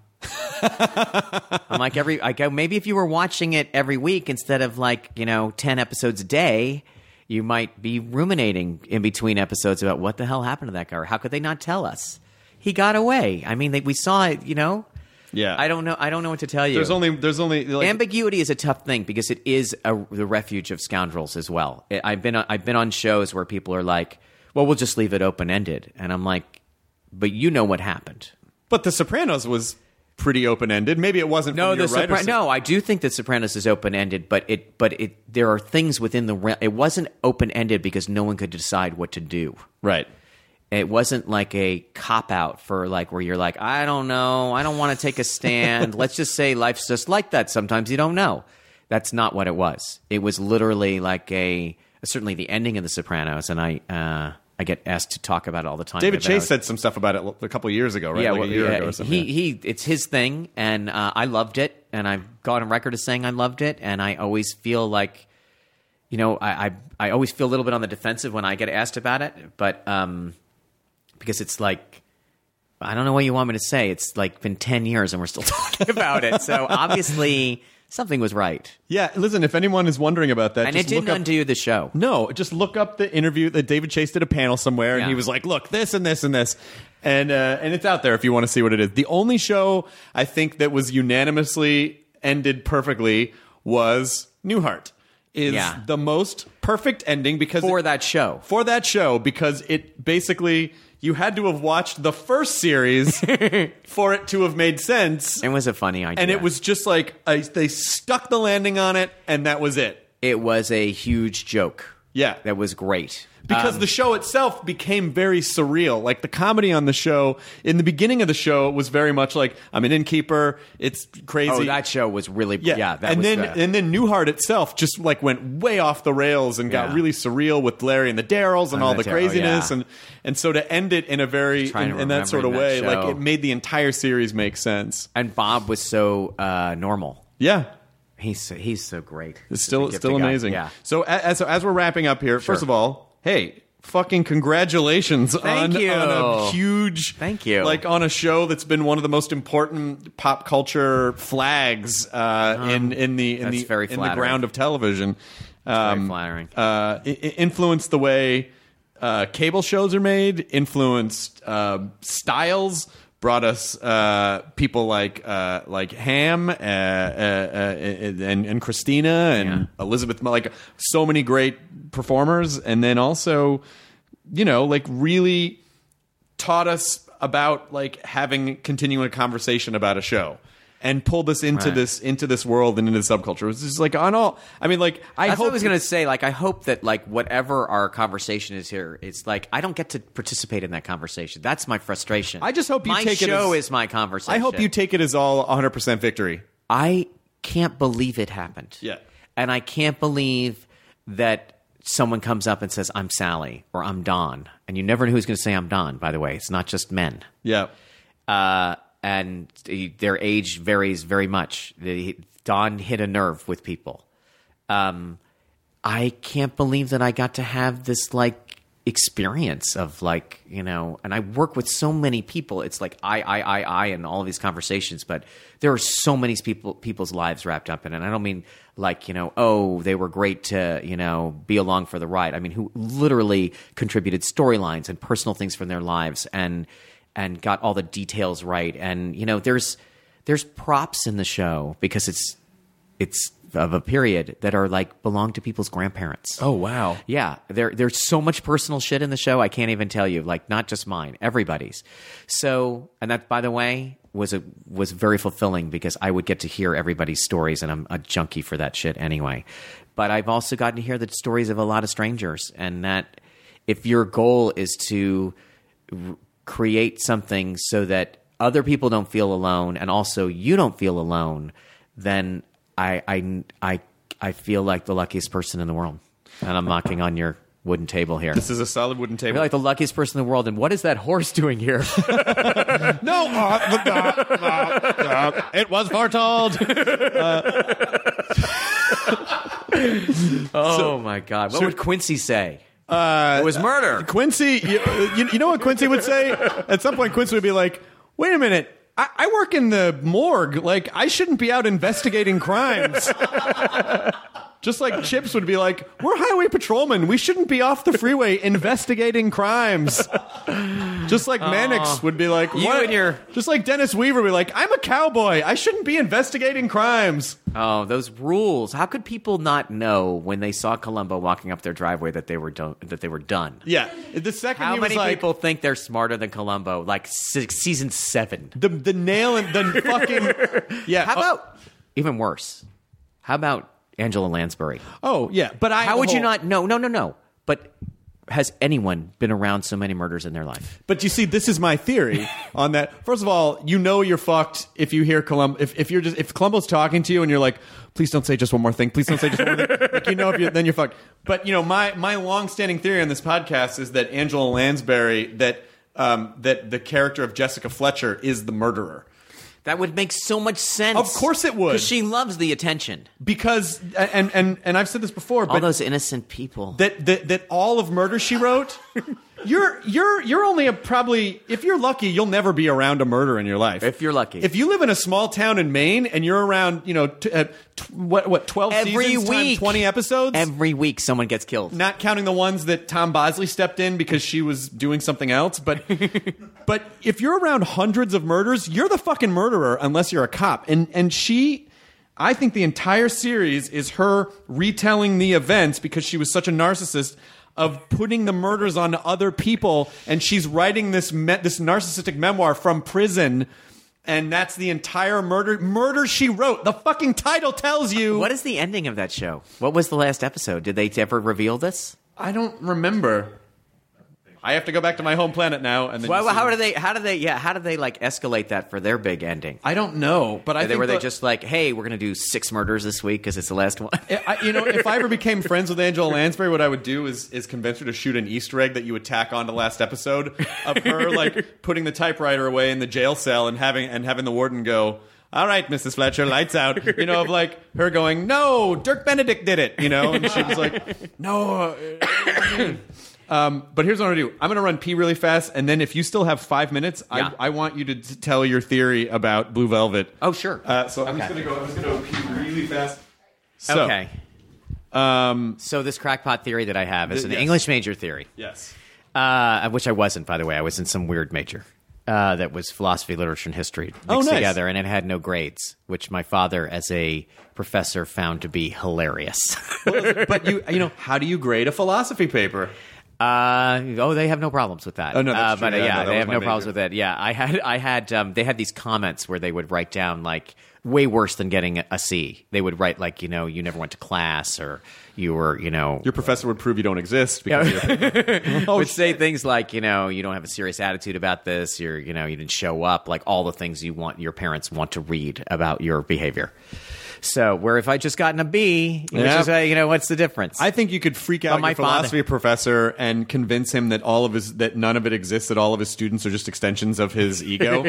I'm like, every. I go, maybe if you were watching it every week instead of like, you know, ten episodes a day, you might be ruminating in between episodes about what the hell happened to that guy, or how could they not tell us? He got away. I mean, they, we saw it. You know. yeah, I don't know. I don't know what to tell you. There's only there's only like, Ambiguity is a tough thing because it is a, the refuge of scoundrels as well. I- I've been I've been on shows where people are like, "Well, we'll just leave it open ended," and I'm like, "But you know what happened." but The Sopranos was pretty open ended. Maybe it wasn't. No, from the your writer's Sopra- no, I do think that Sopranos is open ended, but it but it there are things within the re- it wasn't open ended because no one could decide what to do. right. It wasn't like a cop out for like where you're like, I don't know, I don't want to take a stand. Let's just say life's just like that. Sometimes you don't know. That's not what it was. It was literally like a certainly the ending of The Sopranos, and I uh, I get asked to talk about it all the time. David But then I Chase was- said some stuff about it a couple of years ago, right? Yeah, like well, a year yeah, ago or something. he he, it's his thing, and uh, I loved it, and I've gone on record as saying I loved it, and I always feel like, you know, I I, I always feel a little bit on the defensive when I get asked about it, but um, because it's like, I don't know what you want me to say. It's like been ten years and we're still talking about it, so obviously something was right, Yeah, listen, if anyone is wondering about that, and just it didn't look up, undo the show. No, just look up the interview that David Chase did a panel somewhere, and Yeah. he was like, "Look, this and this and this," and uh, and it's out there if you want to see what it is. The only show I think that was unanimously ended perfectly was Newhart. Is Yeah. the most perfect ending because For it- that show. for that show because it basically you had to have watched the first series for it to have made sense. It was a funny idea. And it was just like uh, they stuck the landing on it, and that was it. It was a huge joke. Yeah. That was great. Because Um, the show itself became very surreal. Like the comedy on the show, in the beginning of the show, it was very much like, I'm an innkeeper, it's crazy. Oh, that show was really yeah. yeah. that and was then the- and then Newhart itself just like went way off the rails and got Yeah. really surreal with Larry and the Darryls and And all the the Darryl, craziness yeah. and and so to end it in a very Trying in, to in that sort of remember way, that like show. it made the entire series make sense. and Bob was so uh, normal. Yeah. He's so, he's so great. It's He's still a still gifted guy. amazing. Yeah. So as so as we're wrapping up here, Sure. first of all, hey, fucking congratulations Thank on, you. on a huge Thank you. like on a show that's been one of the most important pop culture flags uh, in in the in that's the very in the flattering. ground of television. very flattering. Uh, i- i- influenced the way uh, cable shows are made. Influenced uh, styles. Brought us uh, people like uh, like Ham uh, uh, uh, and, and Christina and Yeah. Elizabeth, like so many great performers, and then also, you know, like really taught us about like having continuing a conversation about a show. And pulled us into Right. this into this world and into the subculture. It was just like on all. I mean, like I That's hope what I was gonna say. Like, I hope that like whatever our conversation is here, it's like I don't get to participate in that conversation. That's my frustration. I just hope you my take it show as- is my conversation. I hope you take it as all one hundred percent victory. I can't believe it happened. Yeah. And I can't believe that someone comes up and says, I'm Sally or I'm Don. And you never know who's going to say I'm Don, by the way. It's not just men. Yeah. Uh, and their age varies very much. The- Don hit a nerve with people. Um, I can't believe that I got to have this like experience of like, you know, and I work with so many people. It's like I, I, I, I, and all of these conversations, but there are so many people, people's lives wrapped up in it. And I don't mean like, you know, oh, they were great to, you know, be along for the ride. I mean, who literally contributed storylines and personal things from their lives and, and got all the details right. And, you know, there's, there's props in the show because it's, it's of a period that are like belong to people's grandparents. Oh wow. Yeah, there there's so much personal shit in the show. I can't even tell you. Like not just mine, everybody's. So, and that, by the way, was a was very fulfilling because I would get to hear everybody's stories, and I'm a junkie for that shit anyway. But I've also gotten to hear the stories of a lot of strangers, and that if your goal is to r- create something so that other people don't feel alone, and also you don't feel alone, then I, I, I, I feel like the luckiest person in the world. And I'm knocking on your wooden table here. This is a solid wooden I table. feel like the luckiest person in the world. And what is that horse doing here? no, uh, uh, uh, uh, it was foretold. Oh, my God. What would Quincy say? Uh, it was murder. Quincy, you, you, you know what Quincy would say? At some point, Quincy would be like, wait a minute. I, I work in the morgue. Like, I shouldn't be out investigating crimes. Just like Chips would be like, we're highway patrolmen. We shouldn't be off the freeway investigating crimes. Just like Mannix would be like, You what? and your- Just like Dennis Weaver would be like, I'm a cowboy. I shouldn't be investigating crimes. Oh, those rules. How could people not know when they saw Columbo walking up their driveway that they were done? That they were done? Yeah. The second How he was many like, people think they're smarter than Columbo? Like six, season seven. the, the nail and the fucking, yeah. How about even worse? How about Angela Lansbury? Oh, yeah. But I, How would you oh, not? No, no, no, no. But has anyone been around so many murders in their life? But you see, this is my theory on that. First of all, you know you're fucked if you hear Columbo. If, if you're just if Columbo's talking to you and you're like, please don't say just one more thing. Please don't say just one more thing. Like you know, if you then you're fucked. But you know, my my long-standing theory on this podcast is that Angela Lansbury, that um, that the character of Jessica Fletcher is the murderer. That would make so much sense. Of course it would. Because she loves the attention. Because and and and I've said this before, All but those innocent people. that that that all of Murder She Wrote, you're you're you're only a probably if you're lucky, you'll never be around a murder in your life. If you're lucky. If you live in a small town in Maine and you're around, you know, t- uh, t- what what twelve Every seasons week. times twenty episodes, Every week someone gets killed. not counting the ones that Tom Bosley stepped in because she was doing something else, but but if you're around hundreds of murders, you're the fucking murderer unless you're a cop. And and she I think the entire series is her retelling the events because she was such a narcissist of putting the murders on other people, and she's writing this me- this narcissistic memoir from prison, and that's the entire murder murder she wrote. The fucking title tells you. What is the ending of that show? What was the last episode? Did they ever reveal this? I don't remember. I have to go back to my home planet now, and then Well, you see- how do they? How do they? Yeah, how do they like escalate that for their big ending? I don't know, but I they, think were they the- just like, hey, we're going to do six murders this week because it's the last one? I, you know, if I ever became friends with Angela Lansbury, what I would do is is convince her to shoot an Easter egg that you would tack on to last episode of her like putting the typewriter away in the jail cell and having and having the warden go, "All right, Missus Fletcher, lights out." You know, of like her going, "No, Dirk Benedict did it." You know, and she was like, "No." uh, Um, but here's what I'm going to do. I'm going to run pee really fast, and then if you still have five minutes, Yeah. I, I want you to t- tell your theory about Blue Velvet. Oh, sure. Uh, so I'm Okay. just going to go. I'm just going to pee really fast. So, Okay. Um, So this crackpot theory that I have is an Yes. English major theory, yes. uh, which I wasn't, by the way. I was in some weird major uh, that was philosophy, literature, and history mixed Oh, nice. together, and it had no grades, which my father, as a professor, found to be hilarious. But you, you know, how do you grade a philosophy paper? Uh, oh, they have no problems with that. Oh, no, that's uh, true. But uh, Yeah, yeah, no, that they was have my no problems major. with it. Yeah, I had, I had, um, they had these comments where they would write down like way worse than getting a C. They would write like, you know, you never went to class, or you were, you know, Your professor would prove you don't exist because of your paper. would say things like, you know, you don't have a serious attitude about this. You're, you know, you didn't show up. Like all the things you want, your parents want to read about your behavior. So, where if I just gotten a B, which Yeah. is, uh, you know, what's the difference? I think you could freak out But my your father- philosophy professor and convince him that all of his that none of it exists, that all of his students are just extensions of his ego.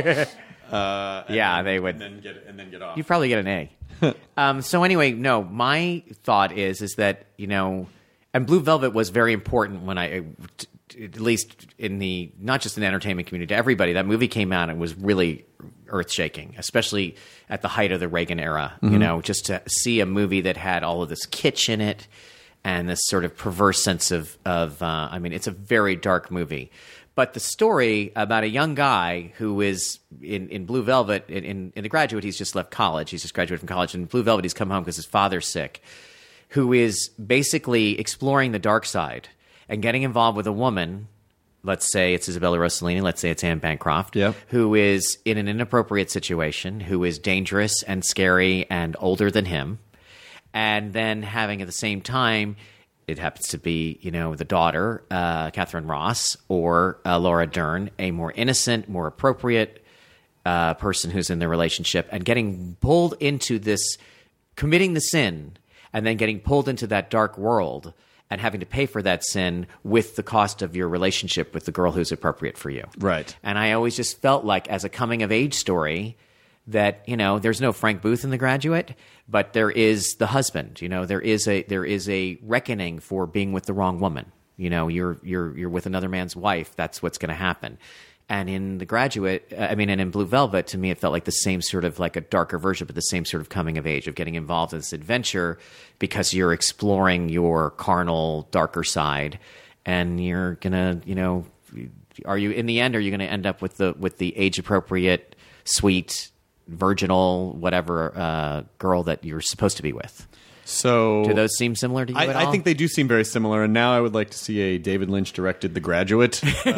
uh, and Yeah, then- they would- and then get and then get off. You probably get an A. um, so anyway, no, my thought is is that, you know, and Blue Velvet was very important when I, at least in the, not just in the entertainment community, to everybody. That movie came out and was really earth shaking, especially at the height of the Reagan era. You know, just to see a movie that had all of this kitsch in it and this sort of perverse sense of, of uh, I mean, it's a very dark movie. But the story about a young guy who is in, in Blue Velvet, in, in, in The Graduate, he's just left college. He's just graduated from college. In Blue Velvet, he's come home because his father's sick, who is basically exploring the dark side and getting involved with a woman. Let's say it's Isabella Rossellini. Let's say it's Anne Bancroft, Yep. who is in an inappropriate situation, who is dangerous and scary and older than him. And then having at the same time, it happens to be, you know, the daughter, uh, Catherine Ross, or uh, Laura Dern, a more innocent, more appropriate uh, person who's in the relationship, and getting pulled into this, committing the sin, and then getting pulled into that dark world and having to pay for that sin with the cost of your relationship with the girl who's appropriate for you. Right. And I always just felt like, as a coming-of-age story, that, you know, there's no Frank Booth in The Graduate, but there is the husband. You know, there is a there is a reckoning for being with the wrong woman. You know, you're you're you're with another man's wife. That's what's going to happen. And in The Graduate, I mean, and in Blue Velvet, to me, it felt like the same sort of, like a darker version, but the same sort of coming of age, of getting involved in this adventure because you're exploring your carnal, darker side, and you're gonna, you know, are you in the end? Are you going to end up with the with the age appropriate, sweet, virginal, whatever uh, girl that you're supposed to be with? So Do those seem similar to you I, at I all? think they do seem very similar, and now I would like to see a David Lynch directed The Graduate.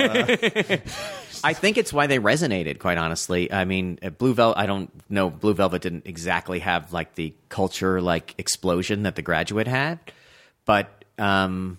I think it's why they resonated, quite honestly. I mean, uh, Blue Velvet, I don't know, Blue Velvet didn't exactly have like the culture like explosion that The Graduate had, but um,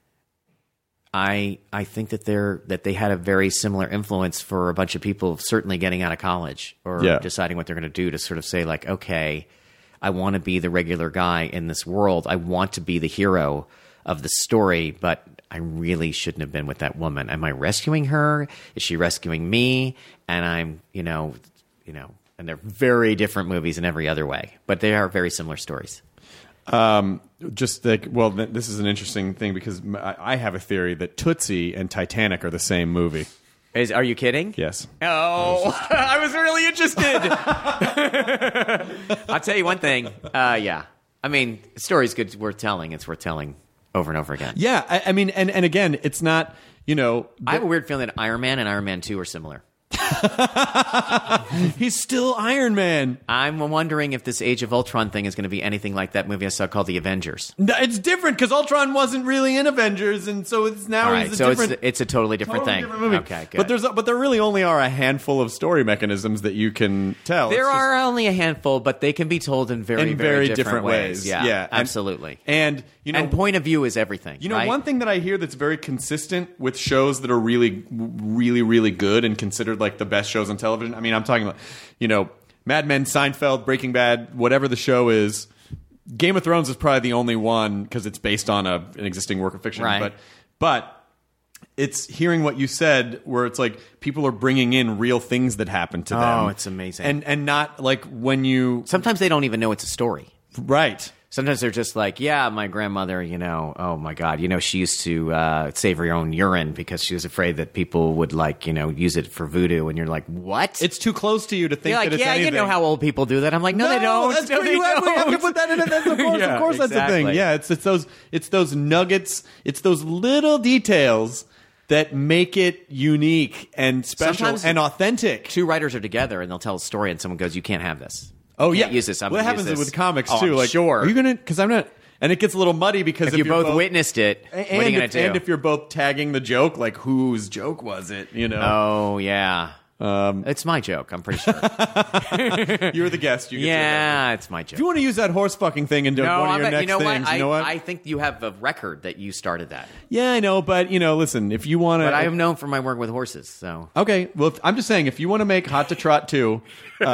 I I think that they're that they had a very similar influence for a bunch of people, certainly getting out of college or Yeah. deciding what they're going to do, to sort of say like, okay, I want to be the regular guy in this world. I want to be the hero of the story, but I really shouldn't have been with that woman. Am I rescuing her? Is she rescuing me? And I'm, you know, you know, and they're very different movies in every other way, but they are very similar stories. Um, just like, well, th- this is an interesting thing because m- I I have a theory that Tootsie and Titanic are the same movie. Is, are you kidding? Yes. Oh, I was really interested. I'll tell you one thing. Uh, yeah. I mean, the story's good, worth telling. It's worth telling over and over again. Yeah, I, I mean, and, and again, it's not, you know, I have a weird feeling that Iron Man and Iron Man two are similar. He's still Iron Man. I'm wondering if this Age of Ultron thing is going to be anything like that movie I saw called The Avengers. No, it's different because Ultron wasn't really in Avengers, and so it's now All he's right, a so different. it's it's a totally different totally thing. different movie. Okay, good. But there's a, but there really only are a handful of story mechanisms that you can tell. There It's just- are only a handful, but they can be told in very, in very, very different ways. Yeah, Yeah, and- absolutely. And you know, and point of view is everything. You know, right? one thing that I hear that's very consistent with shows that are really, really, really good and considered like the best shows on television. I mean, I'm talking about, you know, Mad Men, Seinfeld, Breaking Bad, whatever the show is. Game of Thrones is probably the only one because it's based on a, an existing work of fiction. Right. But, but it's hearing what you said, where it's like people are bringing in real things that happen to them. Oh, it's amazing. and and not like when you Sometimes they don't even know it's a story. right. Sometimes they're just like, yeah, my grandmother, you know, oh my God, you know, she used to uh, save her own urine because she was afraid that people would like, you know, use it for voodoo. And you're like, what? It's too close to you to think You're like, that it's yeah, anything. you know how old people do that. I'm like, no, they don't. That's no, true. they You have, don't. we have to put that in. A, that's of course, Yeah, of course, that's the exactly. thing. Yeah, it's it's those it's those nuggets. It's those little details that make it unique and special Sometimes- and authentic. Two writers are together and they'll tell a story and someone goes, you can't have this. Oh You yeah, can't use this. I'm well, that gonna happens use this. with comics Oh, too. I'm like, sure. are you gonna? Because I'm not. And it gets a little muddy because If if you you're both, witnessed it, and, what are you going if, to do? and if you're both tagging the joke, like whose joke was it? You know, oh, yeah. um, It's my joke, I'm pretty sure. you're the guest. You get to yeah, it's my joke. If you want to use that horse fucking thing and do no, one of I'm your a- next you know things, what? you know what? I, I think you have a record that you started that. yeah, I know, but you know, listen, if you want to, But I am known for my work with horses, so. okay. Well, if, I'm just saying, if you want to make Hot to Trot two,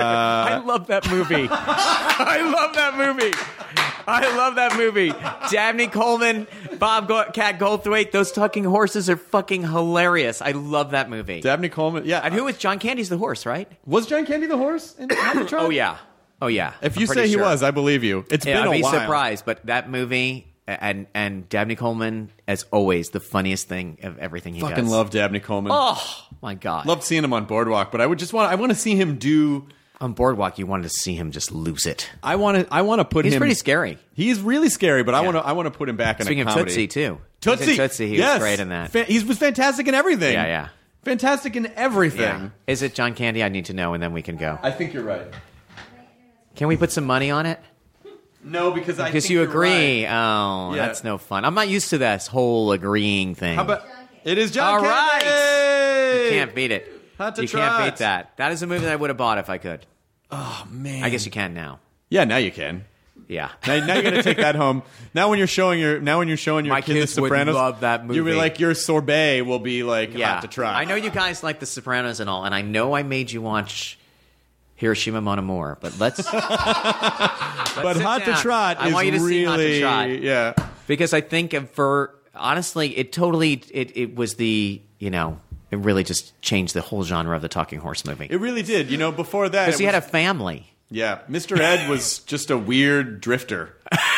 I love that movie. I love that movie. I love that movie. Dabney Coleman, Bob Go- Cat Goldthwait, those talking horses are fucking hilarious. I love that movie. Dabney Coleman, yeah, And who was John Candy's the horse, right? was John Candy the horse in Hot to Trot? Oh, yeah. Oh, yeah. If I'm you pretty say he sure. was, I believe you. It's Yeah, been I'd a be while. surprised, but that movie and and Dabney Coleman, as always, the funniest thing of everything he Fucking does. love Dabney Coleman. Oh my god! Loved seeing him on Boardwalk, but I would just want I want to see him do. On Boardwalk, you wanted to see him just lose it. I want to I want to put He's him. pretty scary. He's really scary, but I Yeah. want to I want to put him back in Speaking a of comedy. Tootsie, too. Tootsie, He's in Tootsie, he yes. was great in that. Fa- he was fantastic in everything. Yeah, yeah. Fantastic in everything. Yeah. Is it John Candy? I need to know, and then we can go. I think you're right. Can we put some money on it? No, because I Because think you you're agree. right. Oh, Yeah. that's no fun. I'm not used to this whole agreeing thing. How about it is John All Candy. right. You can't beat it. Hot to you Trot. can't beat that. That is a movie that I would have bought if I could. Oh man. I guess you can now. Yeah, now you can. Yeah. Now, now you're gonna take that home. Now when you're showing your now when you're showing your My kid The kids would Sopranos, love that You'll be movie. like your sorbet will be like Yeah. Hot to Trot. I know you guys like The Sopranos and all, and I know I made you watch Hiroshima Mon Amour, but let's. let's but sit Hot to down. Trot I is want you to really see Hot to Trot. yeah. Because I think for honestly, it totally it, it was the you know it really just changed the whole genre of the talking horse movie. It really did. You know, before that, Because it he had a was- family. yeah, Mister Ed was just a weird drifter.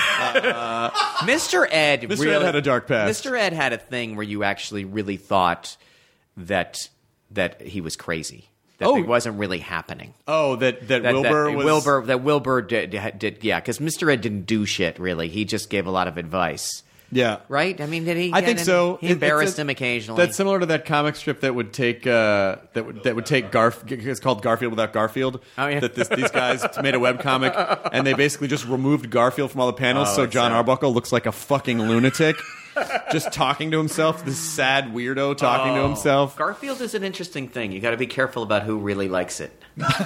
Mister Ed, Mister really, Ed had a dark past. Mister Ed had a thing where you actually really thought that that he was crazy. That Oh. it wasn't really happening. Oh, that that, That, Wilbur that was Wilbur that Wilbur did, did yeah, because Mister Ed didn't do shit really. He just gave a lot of advice, yeah. right? I mean, did he? I get think any- so. He It- embarrassed it's a- him occasionally. That's similar to that comic strip that would take uh, that would that would take Garf. It's called Garfield without Garfield. Oh, yeah. That this, these guys made a webcomic and they basically just removed Garfield from all the panels, Oh, so it's John sad. Arbuckle looks like a fucking lunatic, just talking to himself. This sad weirdo talking to Oh. himself. Garfield is an interesting thing. You got to be careful about who really likes it.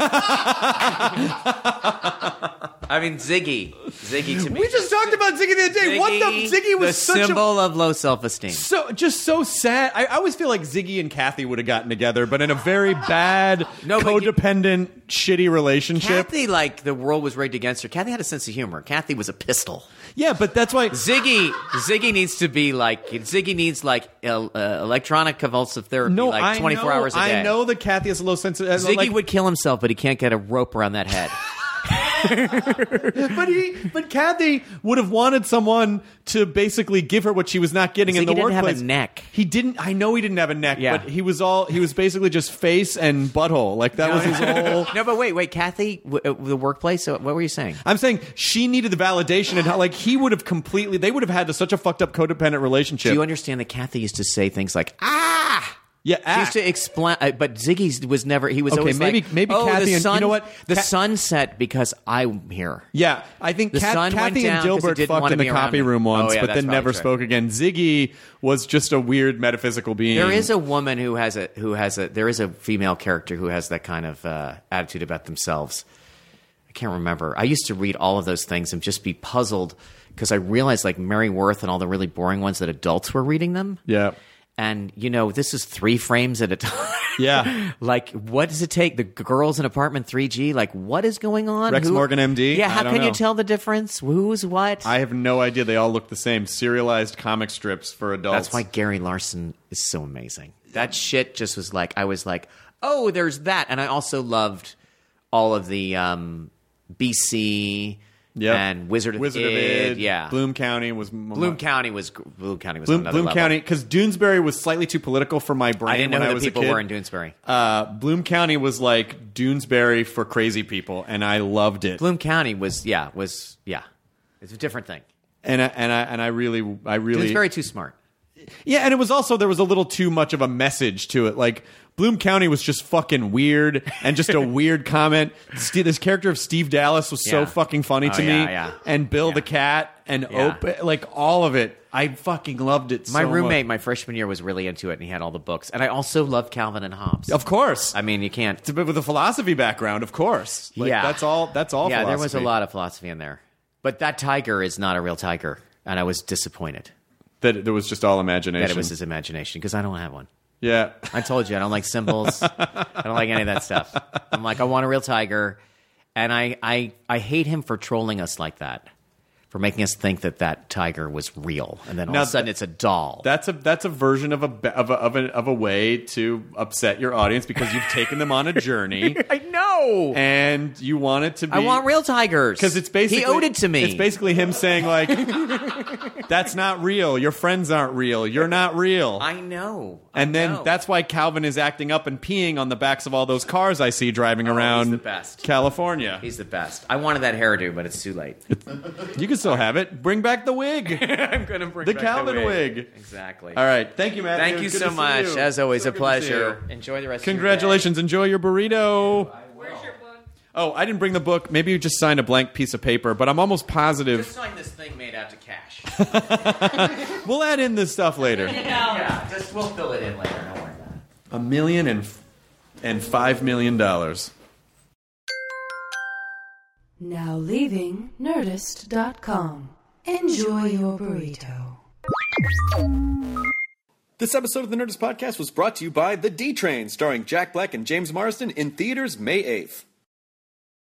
I mean, Ziggy. Ziggy to me. We just talked about Ziggy the other day. what the Ziggy was the such a symbol of low self-esteem. so just so sad. I, I always feel like Ziggy and Kathy would have gotten together, but in a very bad, No, but you- codependent, shitty relationship. Kathy, like the world was rigged against her. Kathy had a sense of humor. Kathy was a pistol. Yeah, but that's why Ziggy, Ziggy needs to be like Ziggy needs like el- uh, electronic convulsive therapy, no, like I twenty-four know, hours a day. I know that Kathy has a low sense of Ziggy like, would kill himself, but he can't get a rope around that head. but he, but Kathy would have wanted someone to basically give her what she was not getting in Ziggy the didn't have a workplace. neck. He didn't. I know he didn't have a neck, Yeah. but he was all. He was basically just face and butthole. Like that was his whole. No, but wait, wait, Kathy, w- uh, the workplace. So what were you saying? I'm saying she needed the validation, and how like he would have completely. They would have had such a fucked up codependent relationship. Do you understand that Kathy used to say things like "ah"? Yeah, She act. used to explain, uh, but Ziggy was never. He was Okay, always maybe- like, maybe oh, Kathy the and- sun, you know what? The Ca- sun set because I'm here. Yeah, I think The Kat- sun went Kathy down and 'cause he Dilbert didn't fucked wanna in the be around copy him. room once, Oh, yeah, but that's then probably never true. spoke again. Ziggy was just a weird metaphysical being. There is a woman who has a who has a there is a female character who has that kind of uh, attitude about themselves. I can't remember. I used to read all of those things and just be puzzled because I realized like Mary Worth and all the really boring ones that adults were reading them. Yeah. And, you know, this is three frames at a time. Yeah. Like, what does it take? The girls in apartment three G? Like, what is going on? Rex Morgan, M D? Yeah, I how don't can you know. tell the difference? Who's what? I have no idea. They all look the same. Serialized comic strips for adults. That's why Gary Larson is so amazing. That shit just was like, I was like, oh, there's that. And I also loved all of the um, B C Yep. and Wizard of Wizard Id. of Id. Yeah. Bloom County was Bloom County was Bloom County was Bloom, another Bloom level. County, because Doonesbury was slightly too political for my brain I didn't know when I that was people a kid. were in Doonesbury. Uh, Bloom County was like Doonesbury for crazy people, and I loved it. Bloom County was yeah was yeah, it's a different thing. and I, and I and I really, I really, Doonesbury too smart. yeah. And it was also there was a little too much of a message to it. Like Bloom County was just fucking weird and just a weird comment. St- this character of Steve Dallas was so Yeah. fucking funny Oh, to yeah, me, yeah. and Bill Yeah. the cat and Yeah. Ope, like all of it. I fucking loved it. My so roommate, much. my freshman year, was really into it, and he had all the books. And I also loved Calvin and Hobbes. Of course. I mean, you can't. It's a bit with a philosophy background, of course. Like, yeah, that's all. That's all. Yeah, philosophy. there was a lot of philosophy in there, but that tiger is not a real tiger, and I was disappointed That there was just all imagination. that it was his imagination because I don't have one. Yeah. I told you I don't like symbols. I don't like any of that stuff. I'm like, I want a real tiger, and I I I hate him for trolling us like that, for making us think that that tiger was real, and then all Now of a sudden th- it's a doll. That's a that's a version of a be- of a, of a of a way to upset your audience because you've taken them on a journey I know. and you want it to be. I want real tigers because it's basically he owed it to me. It's basically him saying like, "That's not real. Your friends aren't real. You're not real." I know. I and then know. that's why Calvin is acting up and peeing on the backs of all those cars I see driving Oh, around he's the best. California. He's the best. I wanted that hairdo, but it's too late. You can still have it. Bring back the wig. I'm gonna bring The back Calvin the wig. Exactly. All right. Thank you, Matt. Thank It you was good so to see much. you. As always, So a good to see you. pleasure. Enjoy the rest. Congratulations. Enjoy your burrito. Where's your book? Oh, I didn't bring the book. Maybe you just signed a blank piece of paper, but I'm almost Just positive. sign this thing made out to cash. We'll add in this stuff later. Yeah, just we'll fill it in later. Don't worry about it. A million and f- and five million dollars. Now leaving Nerdist dot com. Enjoy your burrito. This episode of the Nerdist Podcast was brought to you by The D Train, starring Jack Black and James Marsden in theaters May eighth.